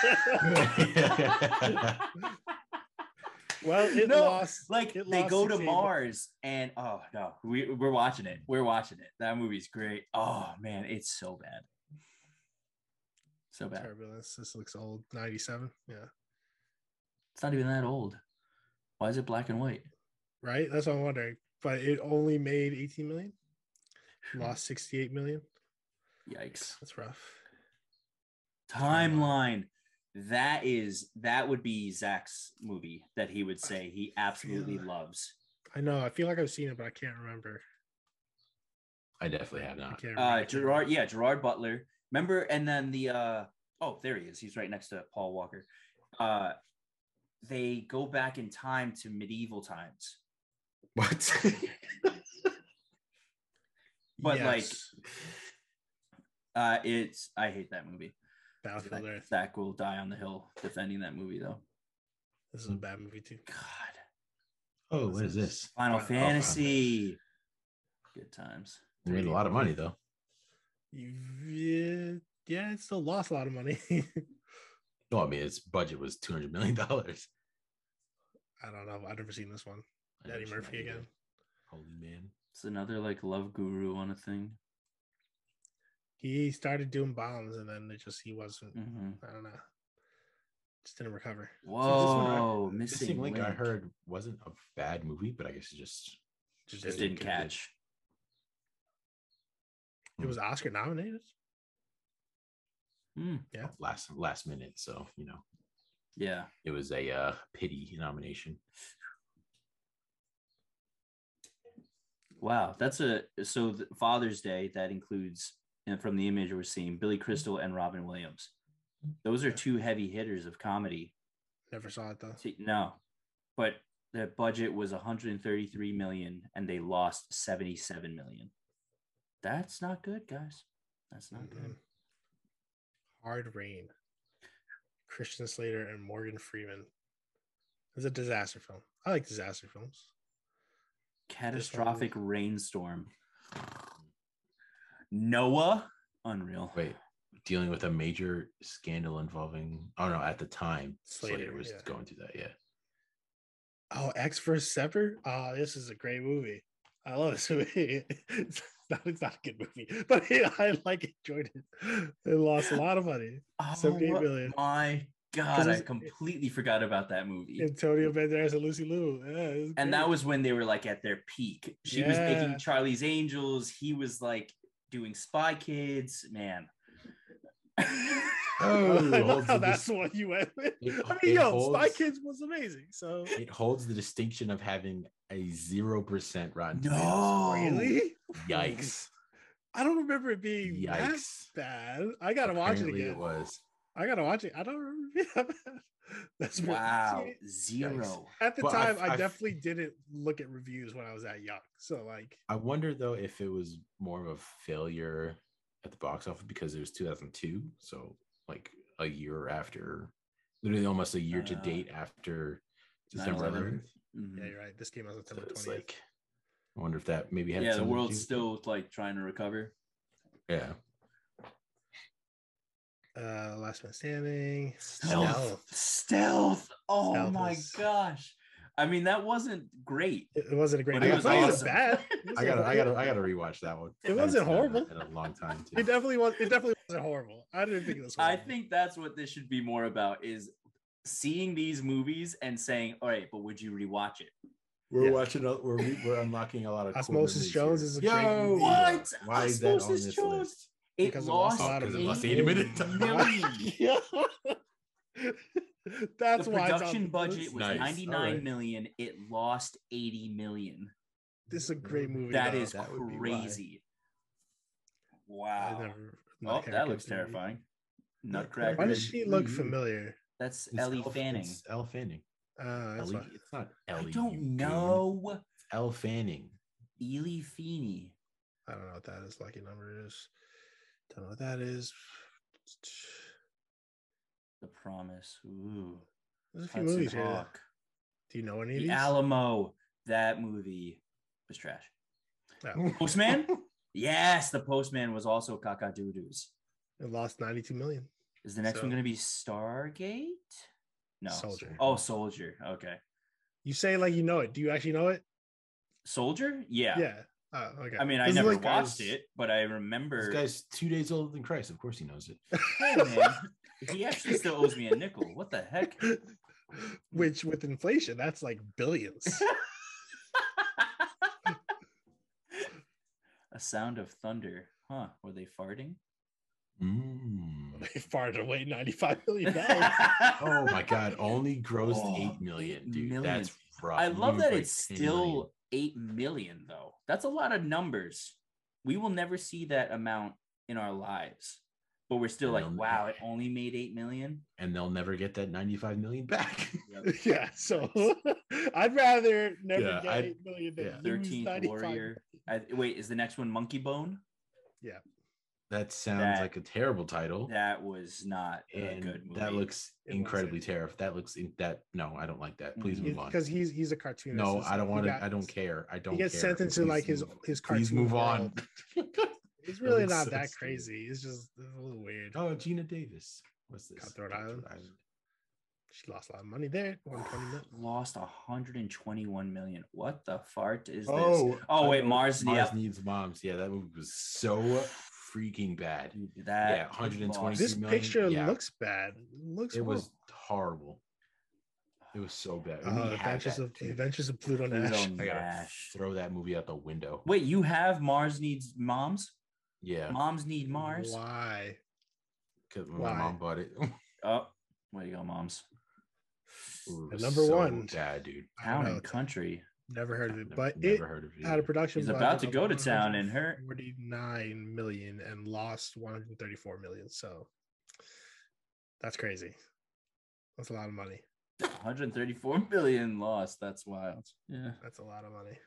Well, it lost. Like it they lost go to 16. Mars, and oh no, we're watching it. We're watching it. That movie's great. Oh man, it's so bad. So bad. Turbulence. This looks old. 97. Yeah. It's not even that old. Why is it black and white? Right? That's what I'm wondering. But it only made 18 million. Lost 68 million. Yikes. That's rough. Timeline. That would be Zach's movie that he would say he absolutely loves. I know. I feel like I've seen it, but I can't remember. I definitely have I not. can't remember. Gerard Butler. Remember, and then there he is. He's right next to Paul Walker. They go back in time to medieval times. What? But Yes. I hate that movie. Battlefield Earth. Zach will die on the hill defending that movie though. This is a bad movie too. God. Oh, what is this? Final Fantasy. Good times. They made a lot of money though. Yeah, it still lost a lot of money. No, I mean its budget was $200 million. I don't know. I've never seen this one. Eddie Murphy again. Holy man. It's another like love guru on a thing. He started doing bombs and then he wasn't. Mm-hmm. I don't know. Just didn't recover. Whoa, Missing Link I heard wasn't a bad movie, but I guess it just didn't catch. It was Oscar nominated. Yeah. Last minute, so Yeah. it was a pity nomination. Wow, Father's Day that includes, and from the image we're seeing, Billy Crystal and Robin Williams. Those are two heavy hitters of comedy. Never saw it though. No, but the budget was 133 million and they lost 77 million. That's not good, guys. That's not good. Hard Rain. Christian Slater and Morgan Freeman. It's a disaster film. I like disaster films. Catastrophic Rainstorm. Noah. Unreal. Wait, dealing with a major scandal involving. Oh no, at the time Slater was going through that. Yeah. Oh, X vs. Sepper. Oh, this is a great movie. I love this movie. It's not a good movie, but I enjoyed it. It lost a lot of money. 78 million. My God, I completely forgot about that movie. Antonio Banderas and Lucy Liu. Yeah, and that was when they were like at their peak. She was making Charlie's Angels. He was like doing Spy Kids. Man. That's what you went with. Spy Kids was amazing. So it holds the distinction of having a 0% Rotten Tomatoes. No, really? Yikes! I don't remember it being that bad. I gotta watch it again. It was. I gotta watch it. I don't remember. That's Wow, see, zero. at the Well, time. I I've- definitely didn't look at reviews when I was that young. So like, I wonder though if it was more of a failure at the box office because it was 2002, so like a year after, literally almost a year to date after December 9/11. 11th. Mhm. yeah, you're right. This came out So September it's 20th. like, I wonder if that maybe had Yeah, the something to do world's with it. still like trying to recover. Yeah. Last Man Standing. Stealth. Oh Stealth my was- gosh. I mean, that wasn't great. It wasn't a great. But It it was was not awesome. bad. I gotta rewatch that one. It I haven't wasn't seen that horrible. in a long time too. It definitely was. It definitely wasn't horrible. I didn't think it was. I Horrible. think that's what this should be more about is seeing these movies and saying, all right, but would you rewatch it? We're watching. We're unlocking a lot of. Osmosis Jones is a great Yo, movie. What? Why is that on Osmosis this Jones? list? It Because it lost, lost a lot of because it lost 8 80 minutes. million. Yeah. That's The why it's on production the budget list. was Nice. 99 Alright. million. It lost 80 million. This is a great movie. That though. is that would be why. crazy. I Wow. never- Oh, Nutcracker that looks to me. terrifying. Why Nutcracker. does she look Mm. familiar? That's It's Ellie Elle- Fanning. It's Elle Fanning. That's Ellie, why. it's not I Ellie. you don't goon. know. It's Elle Fanning. Ellie Feeney. I don't know what that is. Lucky number is. Don't know what that is. The Promise. Ooh. There's a few Hudson movies here. Hawk. Do you know any of The these? Alamo. That movie was trash. No. Postman? Yes, The Postman was also caca-doo-doos. It lost 92 million. Is the next So- one going to be Stargate? No. Soldier. Oh, Soldier. Okay. You say like you know it. Do you actually know it? Soldier? Yeah. Yeah. Okay. I mean, I This is never like, watched guys- it, but I remember. This guy's 2 days older than Christ. Of course he knows it. Hey, man, he actually still owes me a nickel. What the heck? Which with inflation, that's like billions. A Sound of Thunder. Huh. Were they farting? Mm. They farted away $95 million. Oh my god, only grossed Oh, 8 million, 8 dude. million. That's rough. I love Movie that break it's 10 still million. 8 million, though. That's a lot of numbers. We will never see that amount in our lives. But we're still like, They'll wow, never- it only made 8 million. And they'll never get that 95 million back. Yeah, so I'd rather never Yeah, get I'd- 8 million than yeah. lose 13th 95. Warrior. Wait, is the next one Monkey Bone? That sounds That- like a terrible title. That was not a And good movie. that looks It incredibly wasn't. terrible. That looks that no, I don't like that. Please Mhm. move on. Because he's a cartoonist. No, and I don't stuff. want He to. got- I don't care. I don't. He gets care. sent into like Please his cartoon. Please move on. world. It's really looks not so that stupid. crazy. It's just a little weird. Oh, Gina Davis. What's this? Cutthroat Island. She lost a lot of money there. 120 million. Lost 121 million. What the fart is this? Oh, Oh, I wait, know. Mars. Mars Yep. Needs Moms. Yeah, that movie was so freaking bad. Dude, that Yeah, 120 lost- This million, picture yeah. looks bad. It looks It was horrible. horrible. It was so bad. We had that, too. Adventures of Pluto Pluto Nash. I gotta Nash. throw that movie out the window. Wait, you have Mars Needs Moms? Yeah, Moms Need Mars? Why? because my Why? mom bought it. Oh, way to go, Moms. Ooh, it The was number so one. bad, dude. I don't Town know. and Country. Never heard of it, Never- but never it heard of it. had a either. production. He's about budget to of go to town and her- 49 million and lost 134 million. So that's crazy. That's a lot of money. 134 billion lost. That's wild. Yeah. That's a lot of money.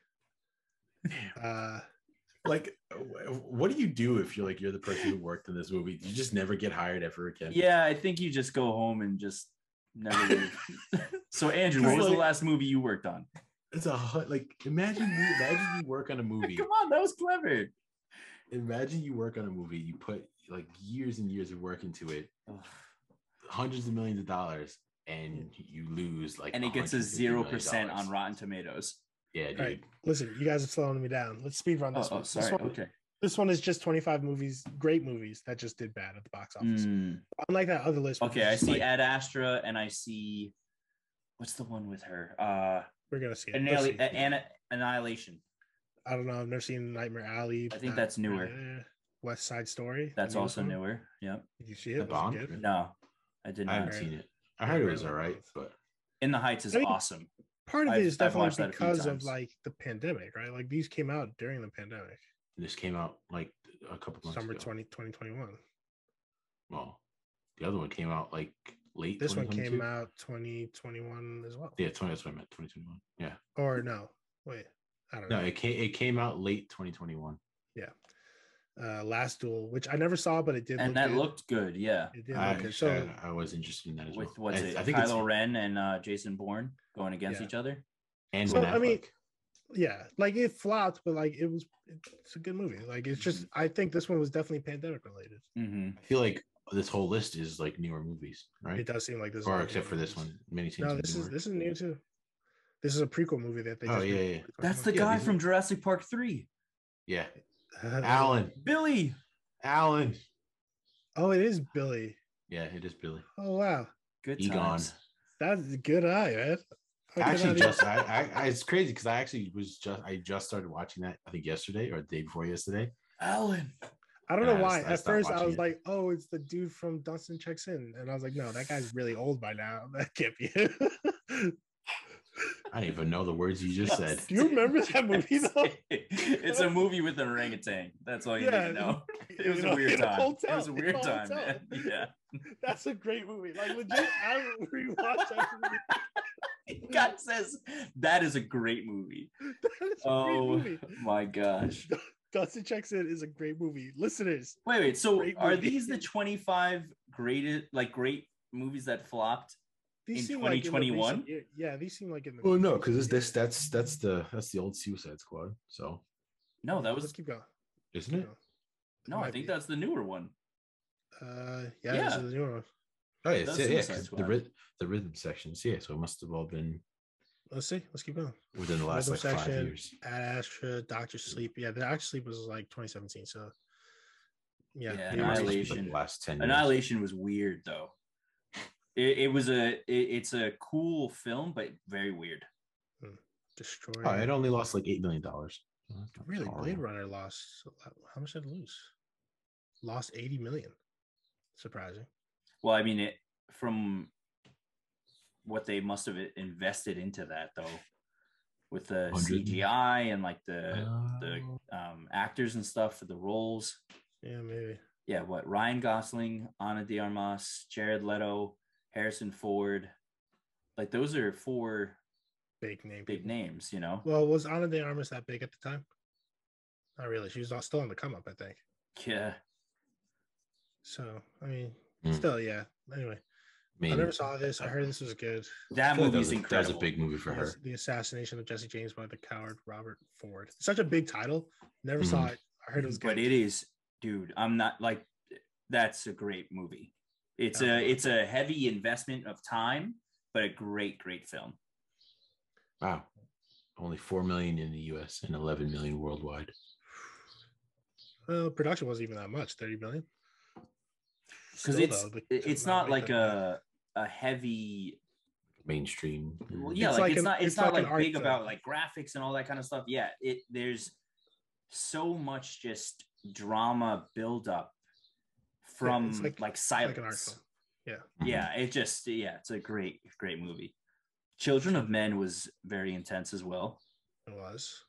Like, what do you do if you're the person who worked in this movie? You just never get hired ever again. Yeah, I think you just go home and just never leave. So, Andrew, what was the Like- last movie you worked on? It's like imagine you work on a movie. Come on, that was clever. Imagine you work on a movie. You put like years and years of work into it, Ugh. hundreds of millions of dollars, and you lose like. And it gets a $150 million. 0% on Rotten Tomatoes. Yeah, dude. all right, listen, you guys are slowing me down. Let's speed run this Oh, one. sorry. Okay. This one is just 25 movies, great movies that just did bad at the box office. Mm, Unlike that other list. which okay, is I just see like, Ad Astra, and I see what's the one with her? we're gonna see it. Let's see. Annihilation. I don't know. I've never seen Nightmare Alley. I think that's newer. West Side Story. That's the newest also one. newer. Yep. Did you see The it? Was Bond? it good? No, I did I not. haven't seen it. I heard it was all right, but In the Heights is I mean, awesome. Part of I've- it is I've watched definitely that a few because of times. like the pandemic, right? Like these came out during the pandemic, this came out like a couple months summer ago. 2021. Well, The other one came out like late. This one came 2022. out 2021 as well. Yeah, 20. That's what I meant. 2021. Yeah. Or no, wait, I don't No, know. it came out late 2021. Yeah. Last Duel, which I never saw, but it did. And look that good. looked good. Yeah. It did look good. So I was interested in that as With well. what's it? I think Kylo Ren and Jason Bourne going against Yeah. each other. and So, Ben I mean, Affleck. yeah, like it flopped, but like it's a good movie. Like it's just, I think this one was definitely pandemic related. Mm-hmm. I feel like this whole list is like newer movies, right? It does seem like this. Or is except for this one, many seems No, to be this newer. is new too. This is a prequel movie that they. Oh just yeah, made. yeah, That's the Yeah, guy these from are- Jurassic Park 3. yeah. Alan. Alan, Billy. Alan. Oh, it is Billy. Yeah, it is Billy. Oh wow, Good Egon. times. that's a good eye, man. Actually, just I it's crazy because I just started watching that I think yesterday or the day before yesterday. Alan. I don't know I why. stopped At first, I watching was it. like, "Oh, it's the dude from Dunstan Checks In," and I was like, "No, that guy's really old by now. That can't be it." I didn't even know the words you just said. Do you remember that movie though? It's a movie with an orangutan. That's all you need to know. It was a weird in a time. hotel, It was a in weird a time, hotel. man. Yeah. That's a great movie. Like legit, I rewatched that movie. God says that is a great movie. That is a great Oh movie. my gosh. Dustin Checks In is a great movie. Listeners, Wait. So Great are movie. these the 25 great movies that flopped? these In seem like in the 2021? recent year- yeah, these seem like in the. Well, no, recent because years. that's the old Suicide Squad. So No, that Let's was keep going. isn't it? no. I might think be. that's the newer one. Yeah, Yeah. this is the new one. Oh yeah, That's yeah, Suicide 'cause Squad. the rhythm sections. Yeah, so it must have all been Let's see. Let's keep going. within the last Rhythm like 5 section, years. Ad Astra, Doctor Sleep. Yeah, the Doctor Sleep was like 2017. So yeah, Yeah, maybe Yeah, it must it's- be, Annihilation. the last 10 years. Annihilation was weird though. It's a cool film, but very weird. Destroyer. Oh, it only lost like $8 million. Really, Sorry. Blade Runner lost. How much did it lose? Lost 80 million. Surprising. Well, I mean, it from what they must have invested into that though, with the 100. CGI and like the Oh. actors and stuff for the roles. Yeah, maybe. Yeah, what Ryan Gosling, Ana de Armas, Jared Leto, Harrison Ford, like those are 4 Big name. big people. names, you know. Well, was Ana de Armas that big at the time? Not really. She was still on the come up, I think. Yeah, So, I mean, Hmm. still, yeah. Anyway, I mean, I never saw this. I heard this was good. that I feel like movie's that was incredible. a big movie for her. The assassination of Jesse James by the coward Robert Ford. It's such a big title. Never Mhm. saw it. I heard it was good. But it is, dude. I'm not like that's a great movie. It's Oh. it's a heavy investment of time, but a great film. Wow. Only 4 million in the US and 11 million worldwide. Well, production wasn't even that much. 30 million. Because Still, though, it's to not make like that a heavy. Mainstream. Well, yeah, It's like like it's an- not it's not like an like big art about film. like graphics and all that kind of stuff. Yeah, there's so much just drama buildup from it's like like an art silence. film. Yeah. Yeah, it's a great movie. Children of Men was very intense as well. It was.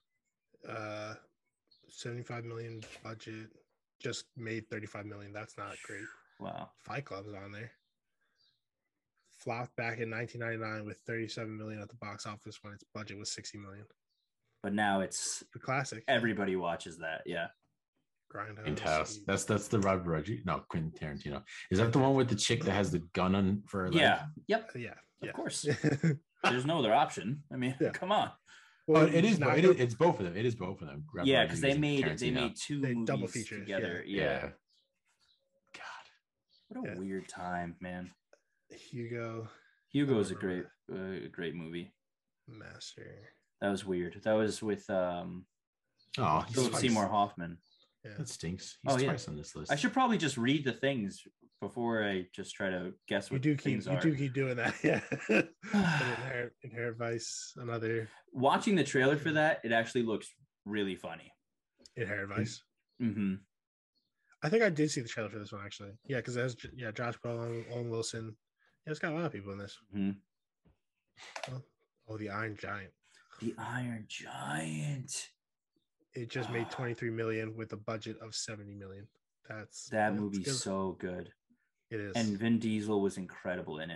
75 million budget. Just made 35 million. That's not great. Wow. Fight Club's on there. Flopped back in 1999 with 37 million at the box office when its budget was 60 million. But now it's The classic. everybody watches that. Yeah. In Grindhouse. house. That's the Robert Rodriguez. No, Quentin Tarantino. Is that the one with the chick that has the gun on for her leg? Yeah. Yep. Yeah. Of course. There's no other option. I mean, Yeah. come on. Oh, it is. not It's both of them. It is both of them. Robert Yeah, because they Rodriguez and made Tarantino. two They movies double features, together. Yeah. Yeah. God. What a Yeah. weird time, man. Hugo Hugo is a remember great movie. Master. That was weird. That was with Oh, he's Philip twice. Seymour Hoffman. Yeah. That stinks. He's Oh, yeah. twice on this list. I should probably just read the things before I just try to guess You what do the keep things you are. do keep doing that. Yeah. Inherent Vice, another Watching the trailer for that, it actually looks really funny. Inherent Vice. Mm-hmm. I think I did see the trailer for this one actually. Yeah, because there's Josh Brolin, Owen Wilson. Yeah, it's got a lot of people in this. Mhm. Oh, the Iron Giant. The Iron Giant. It just made 23 million with a budget of 70 million. That it's movie's good. so good. It is. And Vin Diesel was incredible in it.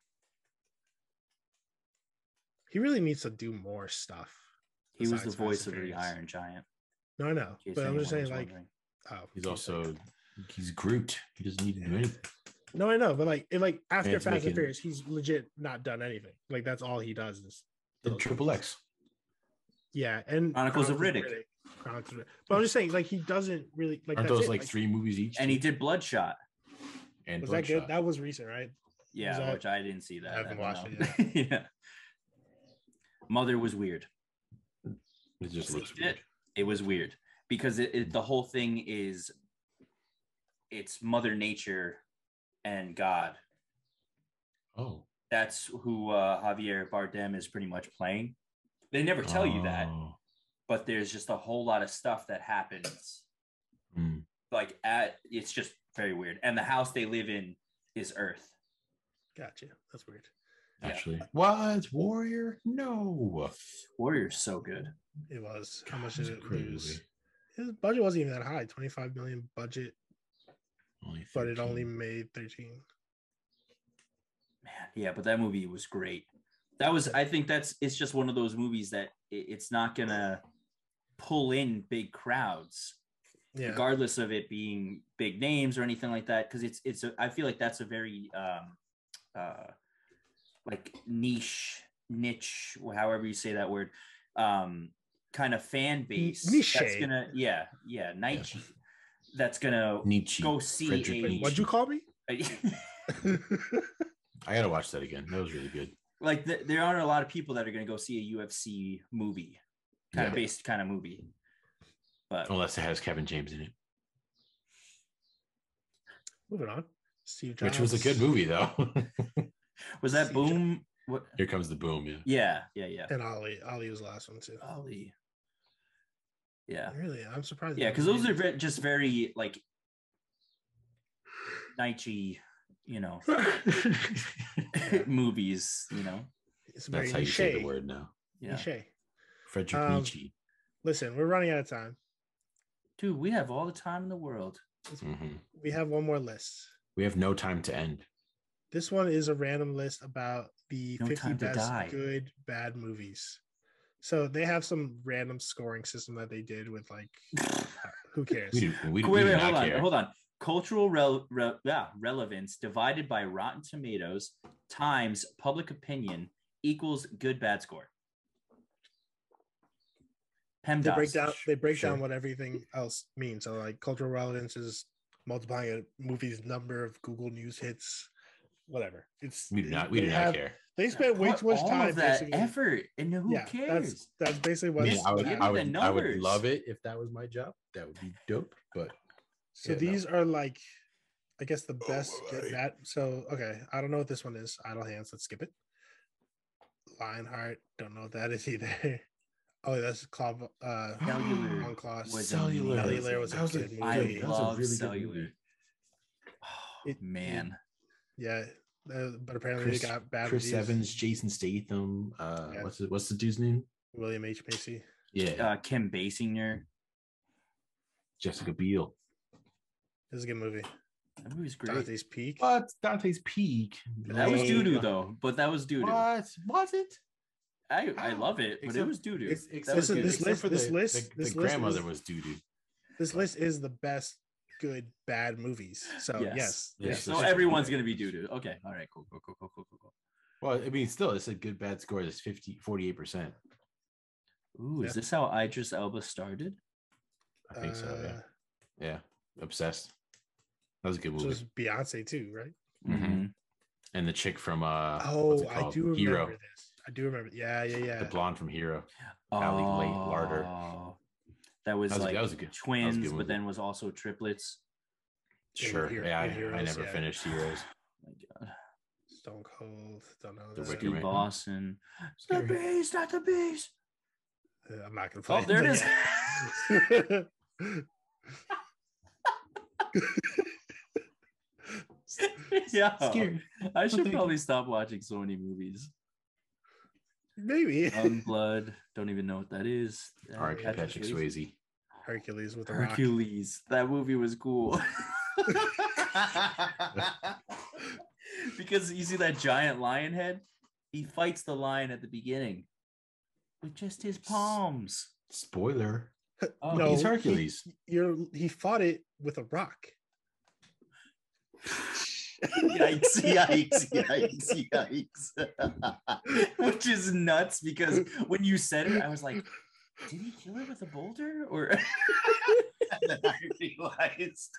He really needs to do more stuff. He was the besides Fast voice and of the Furious. Iron Giant. No, I know, in case but I'm just anyone saying, was like, wondering. oh, He's keep also saying- he's Groot. He doesn't need to do anything. no, I know, but like after it's Fast and making- Furious, he's legit not done anything. Like that's all he does is The those Triple movies. X. Yeah, and Chronicles of Riddick. Chronicles of Riddick. But I'm just saying, like he doesn't really like. Aren't that's those it. like 3 movies each? And he did Bloodshot. And Was that good? Bloodshot. That was recent, right? Yeah, that- which I didn't see that. I haven't don't watched know. it Yeah. Mother was weird. It just looks It- weird. It was weird because the whole thing is it's Mother Nature and God. Oh. That's who Javier Bardem is pretty much playing. They never tell you that, Oh. but there's just a whole lot of stuff that happens. Hmm. Like it's just very weird. And the house they live in is Earth. Gotcha. That's weird. Actually. What? Warrior? No. Warrior's so good. It was. How God, much that's did a it great lose? movie. His budget wasn't even that high. 25 million budget, Only but it 13. only made 13. Man, yeah, but that movie was great. I think it's just one of those movies that it's not gonna pull in big crowds, Yeah. regardless of it being big names or anything like that. Because I feel like that's a very like niche, however you say that word, kind of fan base. Niche. That's gonna, niche. That's gonna Nietzsche. go see Friedrich a. Nietzsche. What'd you call me? I gotta watch that again. That was really good. Like there aren't a lot of people that are gonna go see a UFC movie, kind of based kind of movie. But Unless it has Kevin James in it. Moving on. Steve Jobs. Which was a good movie though. was that Steve Boom? What? Here comes the boom, yeah. Yeah. And Ali. Ali was the last one too. Ollie. Yeah. Really, I'm surprised. Yeah, because those are just very like Nietzsche, movies, It's very That's how you say the niche. word now. Yeah. Niche. Friedrich Nietzsche. Listen, we're running out of time. Dude, we have all the time in the world. Mhm. We have one more list. We have no time to end. This one is a random list about the No 50 time to best die. good bad movies. So they have some random scoring system that they did with like, who cares? We do Wait, not hold on, care. hold on. Cultural relevance divided by Rotten Tomatoes times public opinion equals good bad score. PEMDAS. They break Sure. down what everything else means. So like cultural relevance is multiplying a movie's number of Google News hits, whatever. We do not care. They spent way Put too much all time of that basically. effort, and who cares? That's basically what. I mean, Just I would, give I me would, the I would numbers. love it if that was my job. That would be dope. But So yeah, these are like, I guess the best boy. good bad. So okay, I don't know what this one is. Idle Hands. Let's skip it. Lionheart. Don't know what that is either. Oh, that's Claw. Cellular on Claws. was Cellular. Cellular was a That was a good good- I movie. that was a love really good Cellular. movie. Oh, It- man. Yeah, but apparently Chris, they got bad Chris reviews. Evans, Jason Statham. Yeah. What's the dude's name? William H Macy. Yeah, Kim Basinger. Jessica Biel. This is a good movie. That movie's great. Dante's Peak. But Dante's Peak. That was Lame. doo doo though, but that was doo doo. What was it? I love it, but it Except- was doo doo. Except That was Listen, doo-doo. this except list- for this the, list- the, this the list grandmother is- was doo doo. This list is the best good bad movies. So yes. Yes. So everyone's gonna be doo doo. Okay, all right, cool. Well, I mean, still, it's a good bad score. It's 48%. Ooh, Yeah. is this how Idris Elba started? I think so. Yeah. Obsessed. That was a good So movie. it's Beyonce too, right? Mhm. And the chick from what's Oh, it I called? do remember Hero. this. I do remember. Yeah. The blonde from Hero. Oh, Ali Larder. That was That was a- like that was a good- twins, that was a good but then movie. was also triplets. Sure. Hero- Yeah, in I Heroes, never yeah. finished Heroes. Oh my God. Stone Cold. Don't know. The that. Wicker Steve Man. Austin. The Scary. beast, not the beast. I'm not gonna play. Oh, there it but is. yeah. Yeah. Scared. I should thank probably stop watching so many movies. Maybe Blood. Don't even know what that is. R.I.P. Patrick Swayze. Hercules with the rock. Hercules. That movie was cool. Because you see that giant lion head? He fights the lion at the beginning with just his palms. Spoiler. Oh, No, he's Hercules. He fought it with a rock. Yikes, yikes, yikes, yikes. Which is nuts because when you said it, I was like, did he kill it with a boulder? Or and then I realized.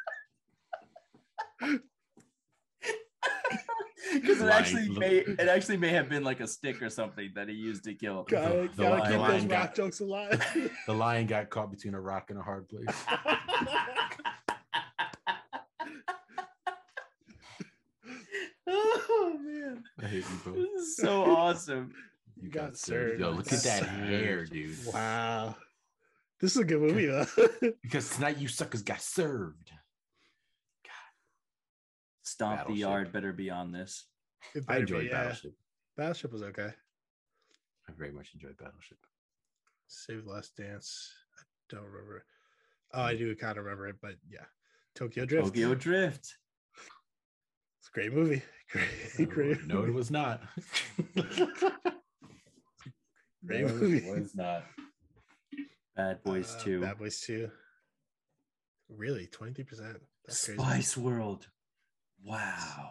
Because it actually may have been like a stick or something that he used to kill. Gotta keep those rock jokes alive. The lion got caught between a rock and a hard place. Oh man, I hate you both. this is so awesome. You got served. Yo, look at that hair, dude. Wow, this is a good movie though. Because tonight you suckers got served. Stomp Battleship. the yard better be on this. I enjoyed Battleship. Battleship was okay. I very much enjoyed Battleship. Save the Last Dance. I don't remember. Oh, I do kind of remember it, but yeah. Tokyo Drift. Tokyo Drift. It's a great movie. Great. No, it was not. Great movie. It was not. Bad Boys 2. Bad Boys 2. Really? 23%. That's crazy. Spice World. Wow.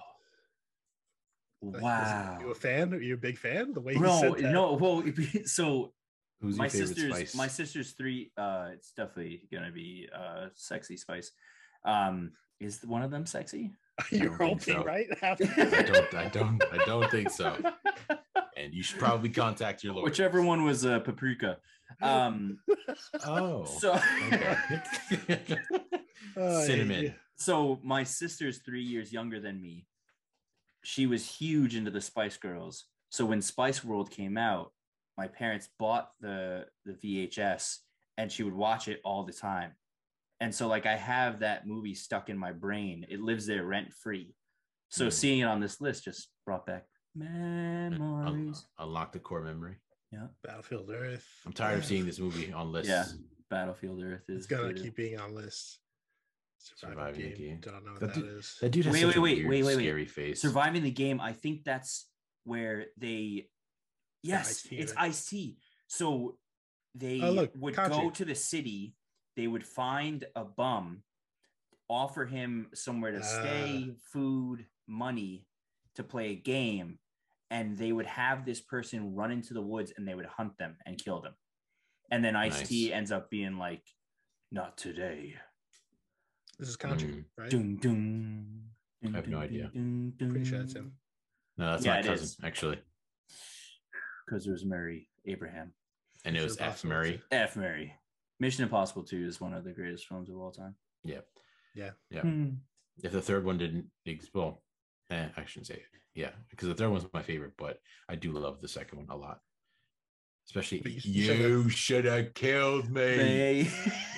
Wow. You a fan? Are you a big fan? The way you No, said that. no. Well, so Who's my your favorite Spice? My sister's 3. It's definitely gonna be Sexy Spice. Is one of them sexy? You're hoping, so. right? I don't think so. And you should probably contact your lawyer. Whichever one was Paprika. Oh. So Okay. Cinnamon. So my sister's 3 years younger than me. She was huge into the Spice Girls. So when Spice World came out, my parents bought the VHS and she would watch it all the time. And so like I have that movie stuck in my brain. It lives there rent free. So seeing it on this list just brought back memories. Unlock the core memory. Yeah. Battlefield Earth. I'm tired of seeing this movie on lists. Yeah. Battlefield Earth is It's gonna good. keep being on lists. Surviving the game. Don't know what That that dude- is. That dude has Wait, such wait, a wait, weird, wait. scary face. Surviving the game. I think that's where they. Yes, Ice-T, it's right? Ice-T. So they would Kachi. go to the city. They would find a bum, offer him somewhere to stay, food, money to play a game, and they would have this person run into the woods and they would hunt them and kill them. And then Ice-T ends up being like, "Not today." This is Country, right? Dun, dun, dun, I have no idea. Pretty sure it's him. No, that's Yeah, my it cousin, is. actually. Because it was Murray Abraham. And it was Mission F. Impossible Murray. F. Murray. Mission Impossible 2 is one of the greatest films of all time. Yeah. Yeah. Yeah. If the third one didn't well, I shouldn't say it. Yeah, because the third one's my favorite, but I do love the second one a lot. Especially But you should have killed me.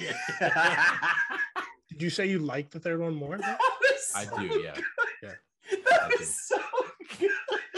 Did you say you like the third one more? I do, yeah. Yeah. That was so good.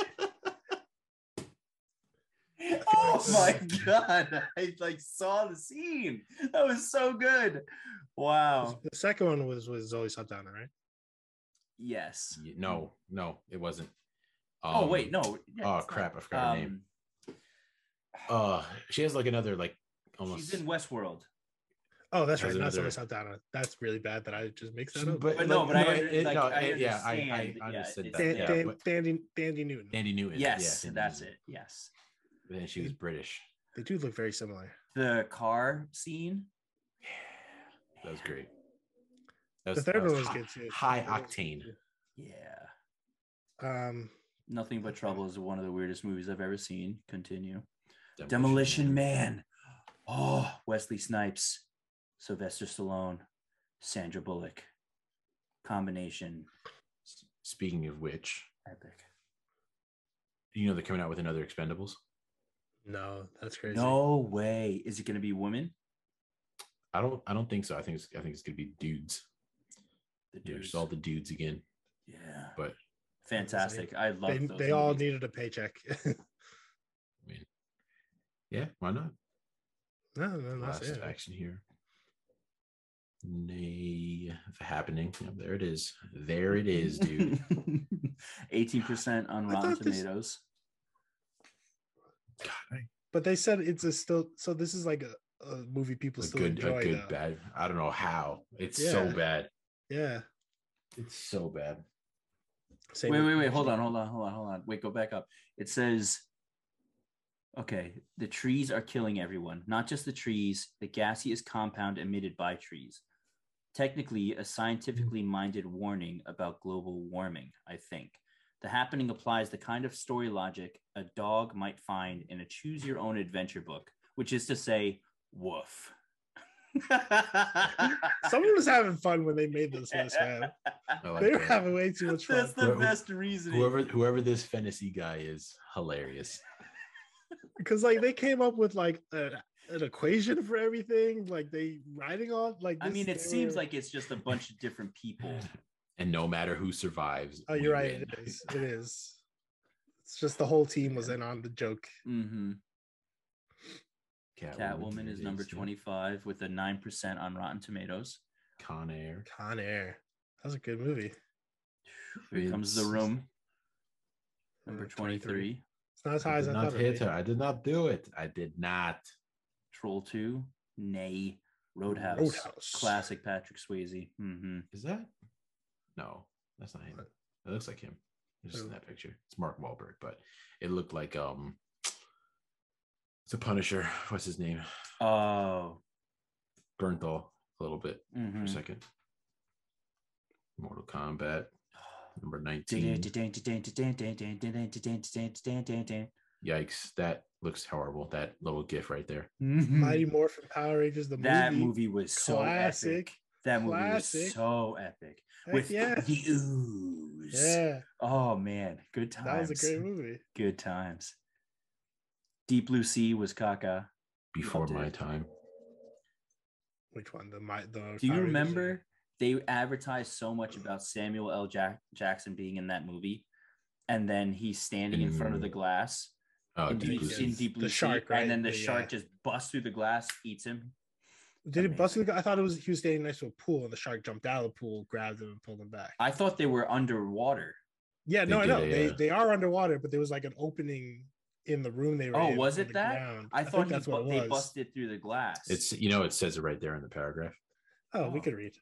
Oh my god. I like saw the scene. That was so good. Wow. The second one was Zoe Saldana, right? Yes. No, it wasn't. Oh wait, no. Yeah, Oh it's crap, not. I forgot her name. She has like another like almost. She's in Westworld. Oh, that's right. There's Not Zoe another- Saldana. That's really bad that I just mixed that up. But no, but I understand. I understood it's- that. Yeah, but Dandy Newton. Andy Newton. Yes, yeah, that's Newton. it. Yes. But then she was British. They do look very similar. The car scene. That was great. The third one was good too. High octane. Yeah. Nothing But Trouble is one of the weirdest movies I've ever seen. Continue. Demolition Demolition Man. Oh, Wesley Snipes, Sylvester Stallone, Sandra Bullock. Combination. Speaking of which, Epic. you know they're coming out with another Expendables. No, that's crazy. No way. Is it going to be women? I don't think so. I think it's gonna be dudes. The There's dudes. all the dudes again. Yeah. But Fantastic. I love those. They all movies. needed a paycheck. I mean, yeah, why not? no, that's Last it. action here. Nay, the happening. Yeah, there it is. There it is, dude. 18% on I Rotten thought this- Tomatoes. God, But they said it's a still. So this is like a movie people still enjoy. a good though. bad. I don't know how. It's so Yeah. bad. Yeah. It's so bad. Same Wait, with- hold on. Wait, go back up. It says, okay, the trees are killing everyone, not just the trees, the gaseous compound emitted by trees. Technically, a scientifically minded warning about global warming, I think. The happening applies the kind of story logic a dog might find in a choose your own adventure book, which is to say, woof. Someone was having fun when they made this list, man. I like They were that. having way too much fun. That's the Whoever- best reasoning. Whoever this fantasy guy is, hilarious. Because like they came up with like an equation for everything. Like they writing on like. I this- mean, it they seems were- like it's just a bunch of different people. And no matter who survives, Oh, we you're right. win. It is. It is. It's just the whole team was in on the joke. Mm-hmm. Catwoman, Catwoman is there it number yeah. 25 with a 9% on Rotten Tomatoes. Con Air. Con Air. That was a good movie. Here comes The It's- Room, number 23. 23. It's not as high I as did I not thought. hit her. I did not do it. I did not. Troll 2, Nay, Roadhouse, Roadhouse. classic Patrick Swayze. Mm-hmm. Is that? No, that's not him. What? It looks like him. Just in Who? that picture. It's Mark Wahlberg, but it looked like it's a Punisher. What's his name? Oh, Bernthal a little bit for mhm. a second. Mortal Kombat, number 19. Yikes, that looks horrible. That little gif right there. Mighty Morphin Power Rangers. The That movie. movie was so Classic. epic. That movie Classic. was so epic. Heck With yeah. the ooze. Yeah. Oh man, good times. That was a great movie. Good times. Deep Blue Sea was caca. Before Loved my it. time. Which one? The Do you Power Rangers remember they advertised so much about Samuel L. Jackson being in that movie, and then he's standing in front of the glass Oh, in Deep Blue Sea. in Sea. Deep Blue The Sea, shark, right? and then the The, shark just busts through the glass, eats him. Did it bust? I thought it was he was standing next to a pool and the shark jumped out of the pool, grabbed him, and pulled him back. I thought they were underwater. Yeah, They no, I know did, they are underwater, but there was like an opening in the room they were. Oh, in was on it the that? ground. I thought think that's what they it was. busted through the glass. It's it says it right there in the paragraph. Oh, we Oh. could read.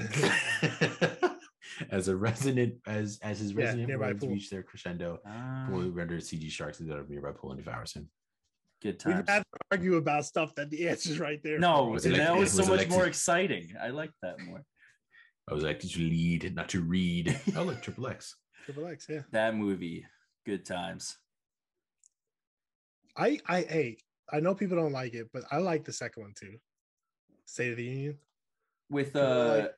As a resident, as his resident nearby words pool. reach their crescendo, Ah, pool renders CG sharks that are nearby pool and devours him. good We'd times. rather argue about stuff that the answer's right there. No, Was it that like- was so was it much like- more exciting. I like that more. I was like, to lead, not to read. Oh, look, Triple X. Triple X, yeah. That movie, good times. I know people don't like it, but I like the second one too. State of the Union, With like-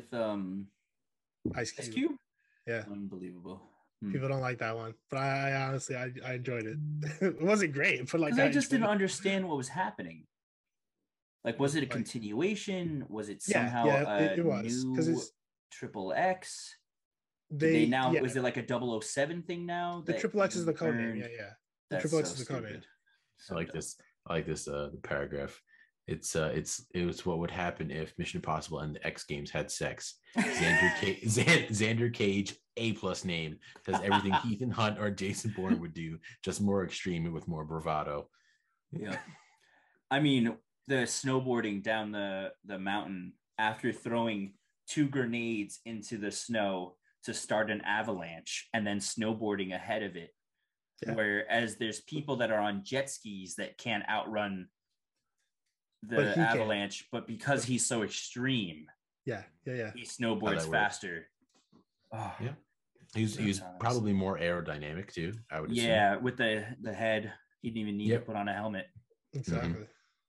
Ice Cube. Ice Cube, Yeah, unbelievable. people don't like that one, but I honestly I enjoyed it. It wasn't great, but like Because I just enjoyed didn't it. understand what was happening. Like, was it a Like- continuation? Was it Yeah, somehow yeah, it a was because new it's Triple X? they Now yeah, is it like a 007 thing now? the that Triple X is the you code name. earned? Yeah, yeah. The That's Triple X so is the code name. stupid. I So like dumb. this. I like this the paragraph. It was what would happen if Mission Impossible and the X Games had sex. Xander Cage, A+ name, does everything Ethan Hunt or Jason Bourne would do, just more extreme and with more bravado. Yeah. I mean, the snowboarding down the mountain after throwing 2 grenades into the snow to start an avalanche and then snowboarding ahead of it. Yeah. Whereas there's people that are on jet skis that can't outrun But the he can. avalanche, but because he's so extreme, Yeah, yeah. he snowboards works. faster. Oh, Yeah. He's Sometimes. probably more aerodynamic too, I would assume. yeah, with the head, he didn't even need Yep. to put on a helmet. Exactly.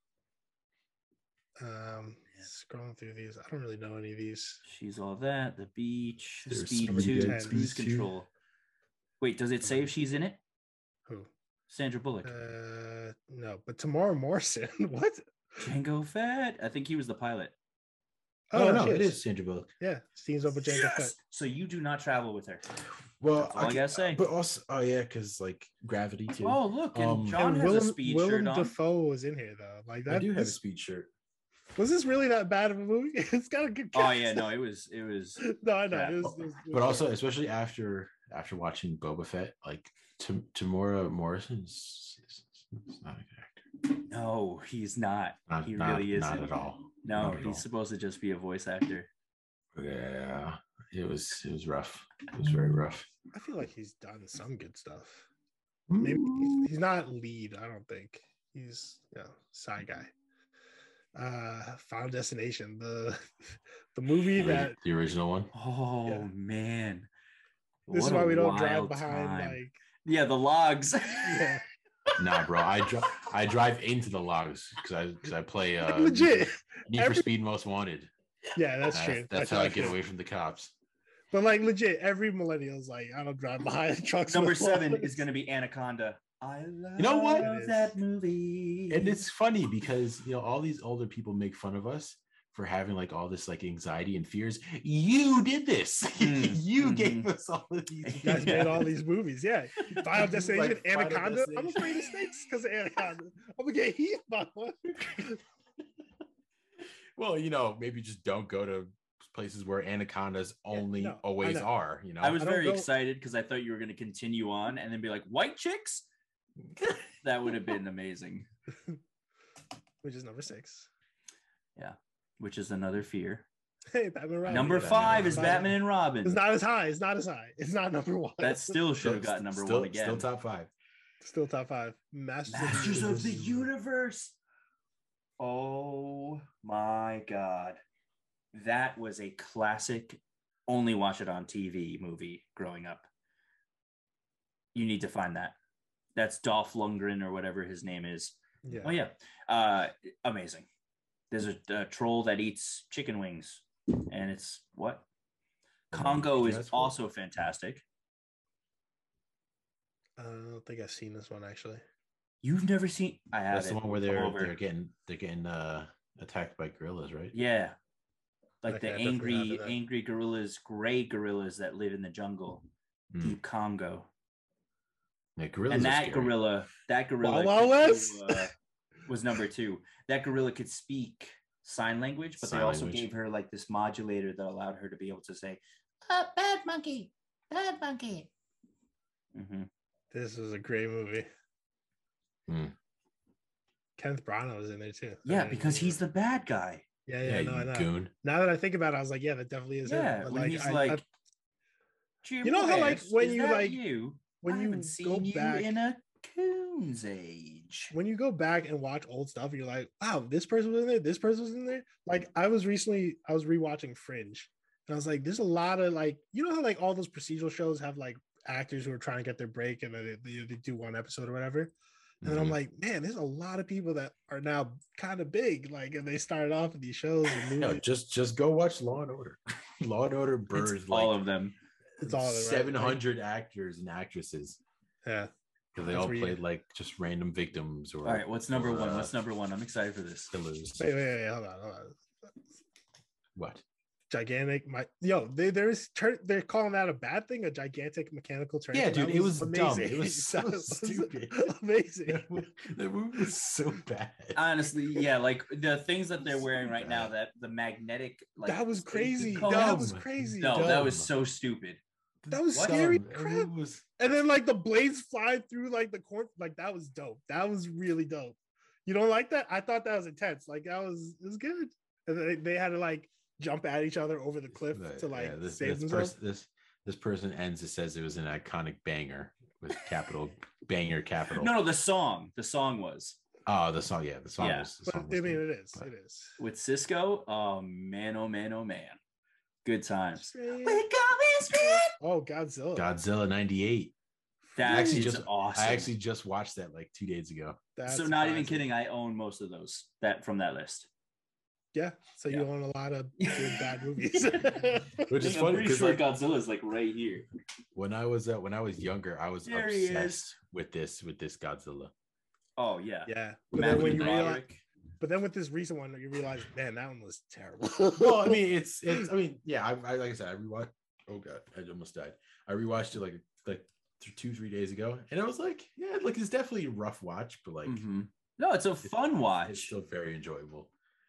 Scrolling through these, I don't really know any of these. She's all that. The beach, There's speed Speed 2, Dead, cruise Speed 2. control. Wait, does it say if she's in it? Who? Sandra Bullock. No, but Tamara Morrison. What? Django Fett. I think he was the pilot. Oh, no, she it is Sandra Bullock. Yeah, teams up with Jango Fett. So you do not travel with her. Well, That's all I gotta say. But also, oh yeah, because like gravity too. Oh, look, and John And has a speed shirt Willem on. Dafoe was in here though. Like that. I do have a this- speed shirt. Was this really that bad of a movie? It's got a good cast. Oh yeah, no, it was. No, I know. Yeah. It was But also, especially after watching Boba Fett, like Tamora Morrison is not an actor. No, he's not. He not, really isn't. Not at all. No, Not at he's all. supposed to just be a voice actor. Yeah, it was rough. It was very rough. I feel like he's done some good stuff. Maybe he's not lead. I don't think he's side guy. Final Destination, the movie that the original one. Oh Yeah. man, this is What why a we don't drive wild behind time. like Yeah, the logs. yeah. Nah, bro. I drive into the logs because I play Like, legit. Need for Speed Most Wanted. Yeah, that's true. That's how I get away from the cops. But like legit, every millennial's like, I don't drive behind trucks. Number with 7 logs. is going to be Anaconda. I love You know what? that movie. And it's funny because all these older people make fun of us for having like all this like anxiety and fears. You did this. You gave us all of these. You guys made all these movies. Yeah. Final Destination, Like, Final Anaconda. I'm Destination. afraid of snakes because of Anaconda. I'm gonna get heat about one. Well, maybe just don't go to places where anacondas only no, always I know. are. I was I don't very go- excited because I thought you were going to continue on and then be like, white chicks? That would have been amazing. Which is number 6. Which is another fear. Hey, Batman Robin. Number Batman 5 is Robin. Batman and Robin. It's not as high. It's not as high. It's not number 1. That still should have got number 1 again. Still top 5. Still top 5. Masters of the Universe. Oh my God. That was a classic, only watch it on TV movie growing up. You need to find that. That's Dolph Lundgren or whatever his name is. Yeah. Oh, yeah. Amazing. There's a troll that eats chicken wings, and it's what? Congo is also fantastic. I don't think I've seen this one actually. You've never seen? I have. That's the one where they're getting attacked by gorillas, right? Yeah, like Okay, the I definitely have that. angry gorillas, gray gorillas that live in the jungle, deep Congo. Yeah, gorillas And are that scary. gorilla Wild could West? do, was number 2. That gorilla could speak sign language, but Sign they also language. gave her like this modulator that allowed her to be able to say, bad monkey. Mm-hmm. This was a great movie. Kenneth Branagh was in there too. Yeah, because he's the bad guy. Yeah, no, I you know. goon. Now that I think about it, I was like, yeah, that definitely is Yeah, him. But, when he's I- like, I- Jim You know how, like, West, when is you, that like, you? when I you haven't go seen you back in a coon's age. when you go back and watch old stuff, you're like, wow, this person was in there, this person was in there. Like I was rewatching Fringe, and I was like, there's a lot of like, you know how like all those procedural shows have like actors who are trying to get their break and then they do one episode or whatever. And then I'm Mhm. like, man, there's a lot of people that are now kind of big, like, and they started off in these shows and No, movies. just go watch Law and Order. Law and Order It's birds all like of them. It's all of it, right? 700 actors and actresses Yeah. because they That's all where you- played like just random victims. Or All right, what's number or, 1? What's number 1? I'm excited for this. killers. Wait, hold on. What? Gigantic, they're calling that a bad thing, a gigantic mechanical train. Yeah, dude, That it was dumb. It was so That was stupid. amazing. The movie was so bad. Honestly, yeah, like the things that they're wearing right now, that the magnetic, like That was safety crazy. cone- That was Dumb. crazy. No, that dumb. was so stupid. That was What? scary Dumb. crap. It was And then like the blades flying through like the corn, like that was dope. That was really dope. You don't like that? I thought that was intense. Like it was good. And they had to like jump at each other over the cliff to like save themselves. This person ends. It says it was an iconic banger with capital banger capital. No, the song was Oh, the song. Yeah, the song. Yeah. Was, the But song I was mean, good, it is. but- It is. with Cisco. Oh man, oh man, oh man. Good times. Straight- We're going straight. Oh, Godzilla. Godzilla '98. That Actually, is just awesome. I actually just watched that like 2 days ago. That's so not even classic. kidding. I own most of those from that list. Yeah. So you Yeah. own a lot of good bad movies. Which is I'm funny pretty because sure like, Godzilla is like right here. when I was younger, I was There he is. obsessed with this Godzilla. Oh yeah. Yeah. But then Matthew when you realize, Broderick. but then with this recent one, you realize, man, that one was terrible. Well, I mean, it's. I mean, yeah. I like I said, I rewatched. Oh god, I almost died. I rewatched it like 2-3 days ago, and I was like, yeah, like it's definitely a rough watch, but like Mhm. No, it's a fun it's watch. still very enjoyable.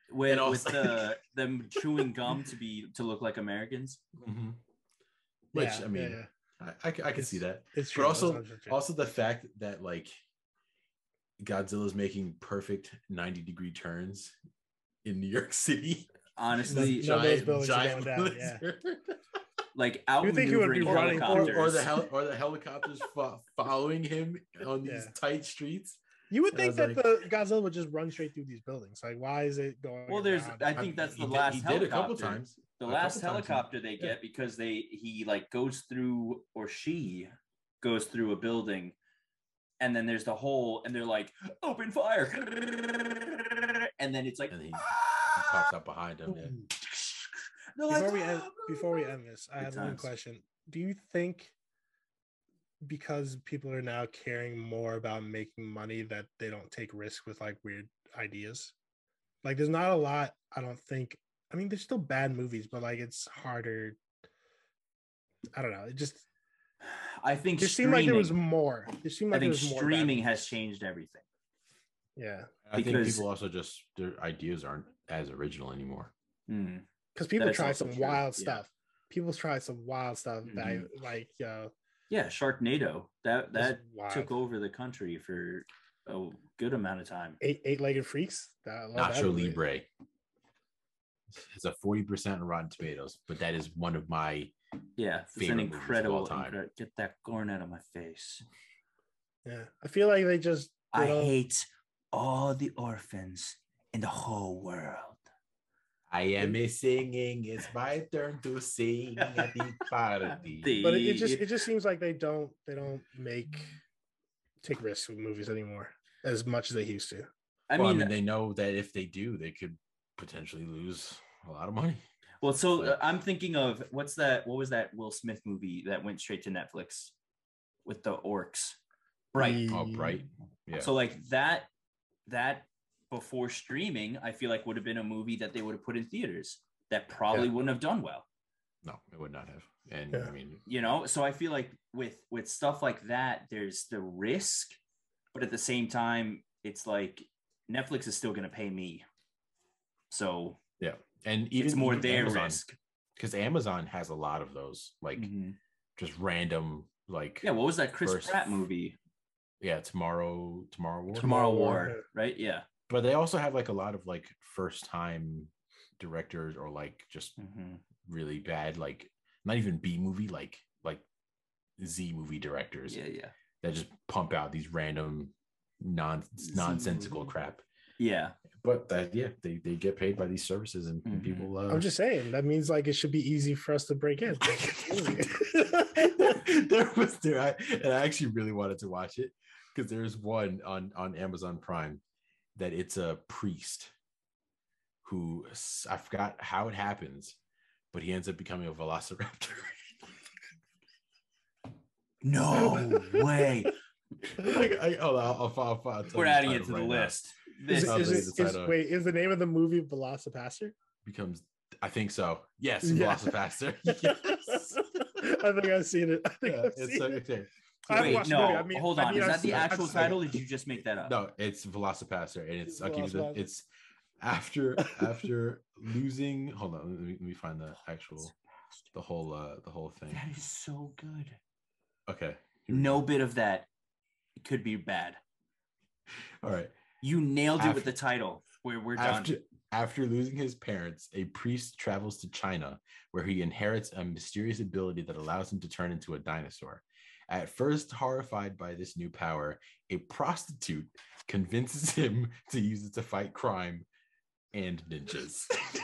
with also- them chewing gum to look like Americans. Mhm. Which Yeah, I mean, yeah. I can see that. It's true. But also, That's true. also the fact that like Godzilla's making perfect 90-degree turns in New York City. Honestly, None of those buildings are going down, yeah. like You think he would be outmaneuvering running helicopters. or the helicopters following him on these Yeah. tight streets. You would And I think was that the Godzilla would just run straight through these buildings. Like, why is it going? Well, there's. around? I think that's He the did- last he helicopter. did a couple times. The A last couple times he- helicopter they get because he like goes through, or she goes through a building, and then there's the hole, and they're like, open fire, and then it's like, And he pops out behind him. Yeah. they're like, Before we end this, I Good have one times. question. Do you think because people are now caring more about making money that they don't take risks with like weird ideas? Like, there's not a lot. I don't think. I mean, there's still bad movies, but like it's harder. I don't know. It just I think it seemed like there was streaming- more. It seemed like I there think was more. bad streaming movies. has changed everything. Yeah, I think Because- people also just their ideas aren't as original anymore. Hmm. because people That is try also some true, wild yeah. stuff. People try some wild stuff that Mhm. like Yeah, Sharknado that wild. took over the country for a good amount of time. eight-legged freaks. I love that Nacho movie. Libre. It's a 40% on Rotten Tomatoes, but that is one of my Yeah, it's an favorite movies of all incredible. time. Get that corn out of my face. Yeah, I feel like they just. I don't- hate all the orphans in the whole world. I am a singing. It's my turn to sing at the party. But it just seems like they don't take risks with movies anymore as much as they used to. I Well, mean, they know that if they do, they could potentially lose a lot of money. well, so Like- I'm thinking of what was that Will Smith movie that went straight to Netflix with the orcs? Bright. Oh, Bright. Yeah. So like that before streaming, I feel like would have been a movie that they would have put in theaters that probably Yeah. wouldn't have done well. No, it would not have. And Yeah. I mean, You know, so I feel like with stuff like that, there's the risk, but at the same time, it's like Netflix is still going to pay me, so yeah. And even it's more even their Amazon, risk. because Amazon has a lot of those, like Mhm. just random, like Yeah, what was that Chris First- Pratt movie? Tomorrow War. Tomorrow War. War, right? Yeah. But they also have like a lot of like first time directors or like just Mhm. really bad, like not even B movie, like Z movie directors Yeah, yeah, that just pump out these random nonsensical movie. crap. yeah. But that they get paid by these services and Mhm. people I'm just saying that means like it should be easy for us to break in. I actually really wanted to watch it because there's one on Amazon Prime that it's a priest who I forgot how it happens, but he ends up becoming a velociraptor. No way. I'll tell We're you adding the it to title the right now. list. Is, This I'll is, tell you it, the is, title. wait, is the name of the movie Velocipaster? Becomes, I think so. Yes, Yeah. Velocipaster. Yes. Yes. I think I've seen it. I think Yeah, I've it's seen it. okay. I haven't Wait, watched the no, movie. I mean- hold I on. mean, Is I've that the seen- I've actual seen title? it. Or did you just make that up? No, it's Velocipaster, and it's I'll give you the Velocipaster. it's after losing. Hold on, let me find the actual the whole thing. That is so good. Okay. here we No go. bit of that could be bad. All right. You nailed it with After- the title. We're done. After losing his parents, a priest travels to China where he inherits a mysterious ability that allows him to turn into a dinosaur. At first horrified by this new power, a prostitute convinces him to use it to fight crime and ninjas.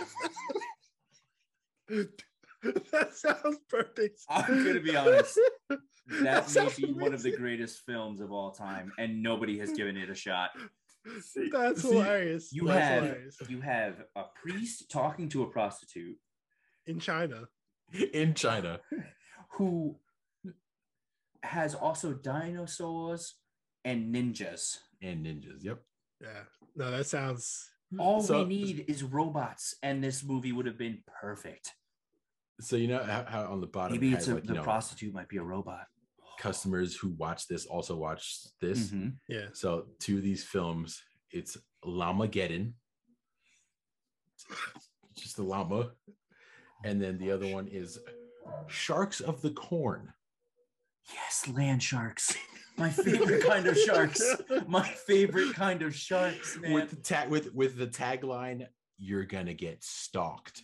That sounds perfect. I'm gonna be honest. That may sounds be one of the amazing. greatest films of all time, and nobody has given it a shot. That's See, hilarious. You That's had hilarious. you have a priest talking to a prostitute In China. In China. who has also dinosaurs and ninjas. And ninjas. Yep. Yeah. No, that sounds. All So- we need is robots, and this movie would have been perfect. So you know how on the bottom Maybe it it's has, like, the prostitute might be a robot. customers who watch this also watch this. Mhm. Yeah. So two of these films, it's Lamageddon just a llama. And then the other one is Sharks of the Corn. Yes, land sharks. My favorite kind of sharks. My favorite kind of sharks, man. With the tagline, "You're gonna get stalked."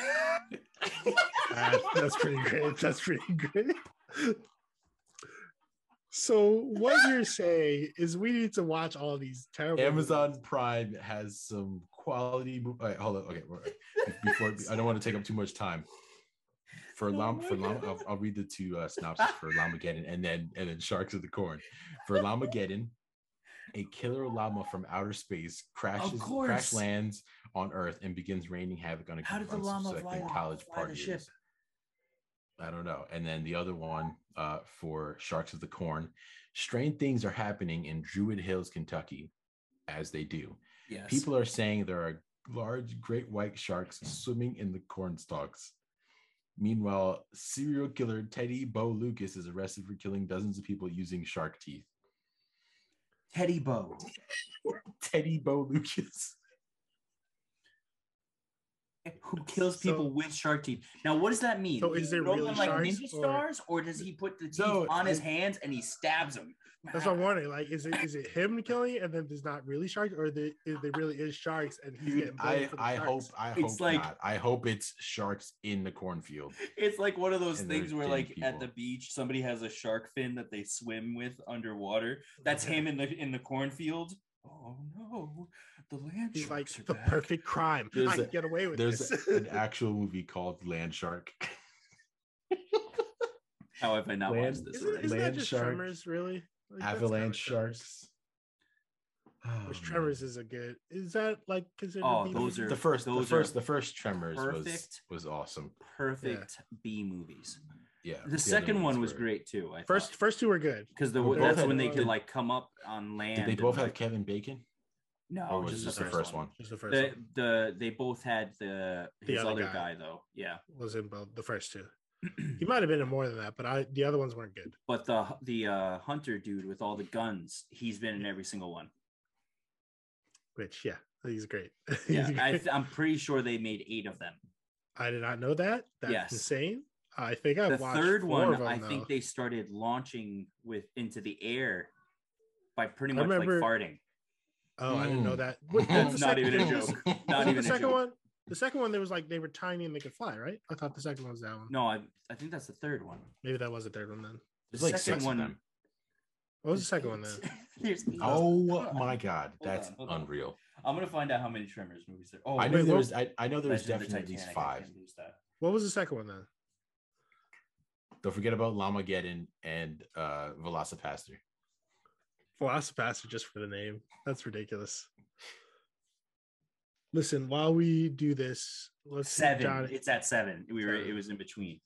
That's pretty great. That's pretty great. So what you're saying is we need to watch all these terrible Amazon movies. Prime has some quality. Right, hold on. Okay, before I don't want to take up too much time. For Llama, I'll read the two synopsis for Llamageddon and then Sharks of the Corn. For Llamageddon, a killer llama from outer space crash lands on Earth and begins raining havoc on a How did the llama fly college the ship? parties. I don't know. And then the other one for Sharks of the Corn, strange things are happening in Druid Hills, Kentucky, as they do. Yes. People are saying there are large great white sharks swimming in the corn stalks. Meanwhile, serial killer Teddy Bo Lucas is arrested for killing dozens of people using shark teeth. Teddy Bo. Teddy Bo Lucas. Who kills people with shark teeth. Now, what does that mean? So is there throw really them like sharks, ninja stars, or does he put the teeth on his hands and he stabs them? That's what I'm wondering. Like, is it him killing and then there's not really sharks, or there really is sharks and he's getting blamed for the sharks? I hope it's sharks in the cornfield. It's like one of those things where, like, people at the beach, somebody has a shark fin that they swim with underwater. That's him in the cornfield. Oh no, the land He's like sharks are the back. perfect crime. I can get away with there's this. An actual movie called Land Shark. How have I not watched this? Isn't that just shark, Tremors, really? Like, Avalanche Sharks. Which Tremors is a good? Is that like considered? Those are the first Tremors was awesome. Perfect B movies. Yeah, the second one was great too. First two were good because that's when they could like come up on land. Did they both have Kevin Bacon? No, or was it just the first one? Just the first one. They both had his other guy though. Yeah, was in both the first two. He might have been in more than that, but the other ones weren't good. But the hunter dude with all the guns, he's been in every single one. Which he's great. Yeah, I'm pretty sure they made 8 of them. I did not know that. That's insane. I think I've watched the third one. I think they started launching into the air by pretty much like farting. Oh, I didn't know that. That's not even a joke. Not even the second one. The second one, there was like they were tiny and they could fly, right? I thought the second one was that one. No, I think that's the third one. Maybe that was the third one then. There's like 6 of them. What was the second one then? Oh my god, that's unreal. I'm gonna find out how many Tremors movies there. Oh, I know there was. I know there was definitely at least 5. What was the second one then? Don't forget about Llamageddon and Velocipaster. Velocipaster, just for the name. That's ridiculous. Listen, while we do this, let's 7. John, it's at 7. It was in between.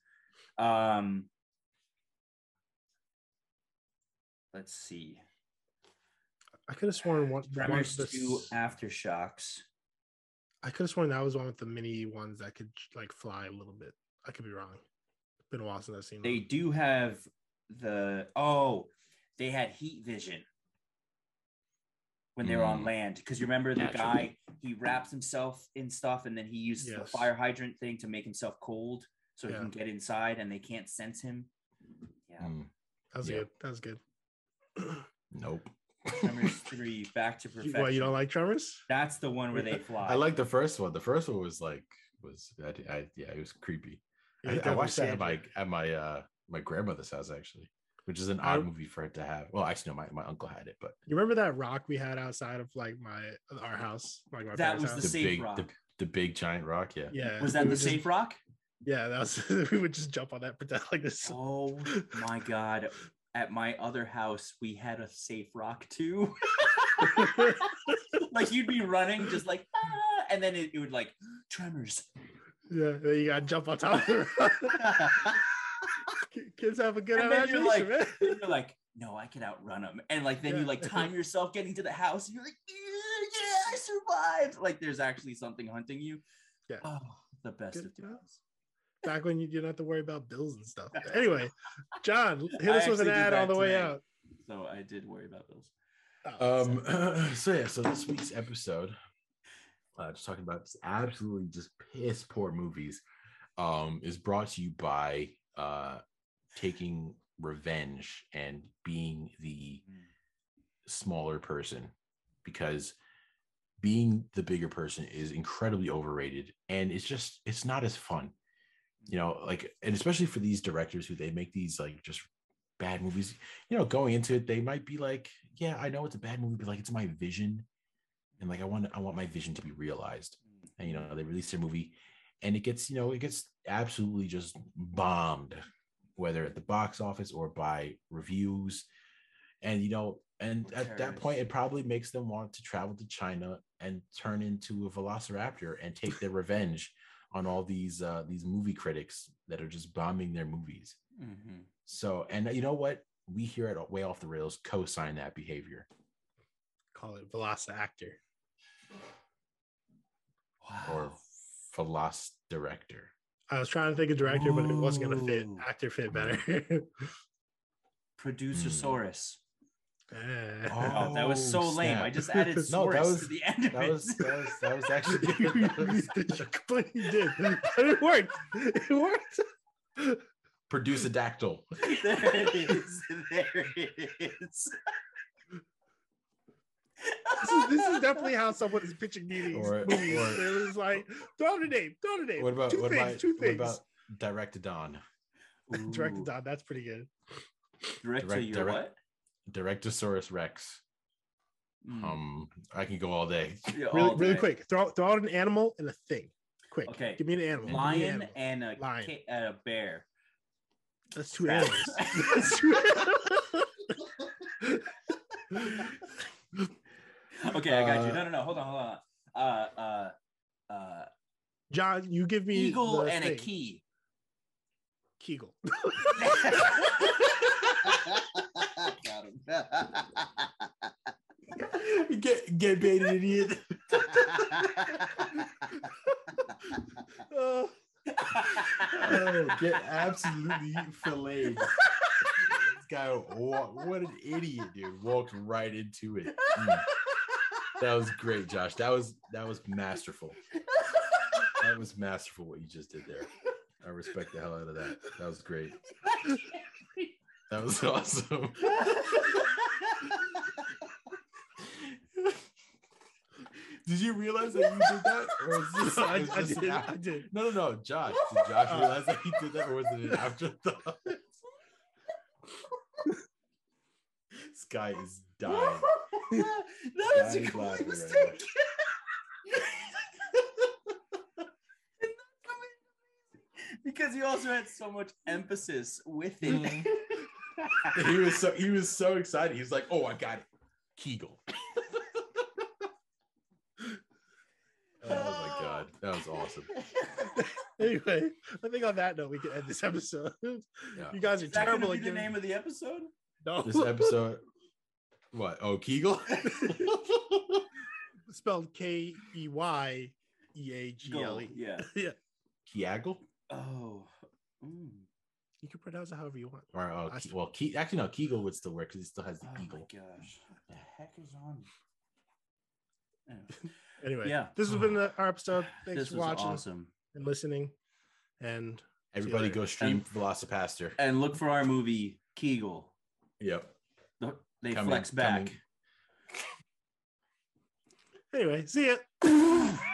Let's see. I could have sworn Tremors 2 Aftershocks. I could have sworn that was one with the mini ones that could like fly a little bit. I could be wrong. It's been a while since I've seen them. They do have they had heat vision when they were on land. Because you remember the guy, he wraps himself in stuff and then he uses the fire hydrant thing to make himself cold so he can get inside and they can't sense him. Yeah. That was good. That was good. Nope. Tremors 3, Back to Perfection. What, you don't like Tremors? That's the one where they fly. I like the first one. The first one was it was creepy. I watched that at my grandmother's house actually, which is an odd movie for it to have. Well, actually, no, my uncle had it, but you remember that rock we had outside of like our house? Like my that was house? the safe rock. The big giant rock, yeah. Yeah. Was that the safe rock? Yeah, that was. We would just jump on that, pretend like this. Oh my god! At my other house, we had a safe rock too. Like you'd be running, just like, and then it would like Tremors. Yeah, then you gotta jump on top of it. Kids have a good imagination, man. You're like, no, I can outrun them, and like then you like time yourself getting to the house. And you're like, yeah, I survived. Like there's actually something hunting you. Yeah. Oh, the best of times. Back when you didn't have to worry about bills and stuff. Anyway, John, hit us with an ad on the way out. So I did worry about bills. So this week's episode, just talking about just absolutely just piss poor movies, is brought to you by taking revenge and being the smaller person, because being the bigger person is incredibly overrated, and it's not as fun, like, and especially for these directors who they make these like just bad movies, going into it they might be like, yeah, I know it's a bad movie, but like it's my vision, and like I want my vision to be realized. And they release their movie and it gets absolutely just bombed, whether at the box office or by reviews. And and at that point it probably makes them want to travel to China and turn into a velociraptor and take their revenge on all these movie critics that are just bombing their movies. Mm-hmm. So, and you know what, we here at Way Off the Rails co-sign that behavior. Call it Velociraptor. Wow. Or Veloc director. I was trying to think of director, but it wasn't going to fit. Actor fit better. Producersaurus. Oh, that was so lame. I just added Saurus to the end of it. That was actually you completely did. But it worked. It worked. Produce-a-dactyl. There it is. There it is. This is definitely how someone is pitching these movies. It was like, throw out a name. What about two things? What about Direct-a-Don? Direct-a-Don, that's pretty good. What? Directosaurus Rex. I can go all day. Yeah, really quick. Throw out an animal and a thing. Quick. Okay. Give me an animal. Lion and a bear. That's two animals. That's two Okay, I got you. No. Hold on. John, you give me eagle and a key. Kegel. Got him. Get baited, idiot. Get absolutely filleted. This guy, what an idiot, dude. Walked right into it. That was great, Josh. That was masterful. That was masterful what you just did there. I respect the hell out of that. That was great. That was awesome. Did you realize that you did that? Or is this, I did. No, Josh. Did Josh realize that he did that, or was it an afterthought? This guy is dying. That was a complete mistake. Because he also had so much emphasis with it. He was so excited. He was like, "Oh, I got it, Kegel." Oh my god, that was awesome. Anyway, I think on that note we can end this episode. Yeah. You guys are terrible. Is that the name of the episode? No. This episode. What? Oh, Kegel. Spelled Keyyeagle. Yeah. Yeah. Kegel. Oh. You can pronounce it however you want. Or actually no, Kegel would still work because he still has the eagle. Oh my gosh, what the heck is on? Anyway, yeah, this has been our episode. Thanks this for watching, awesome, and listening, and everybody go stream Velocipaster and look for our movie Kegel. Yep, they flex back. Anyway, see ya.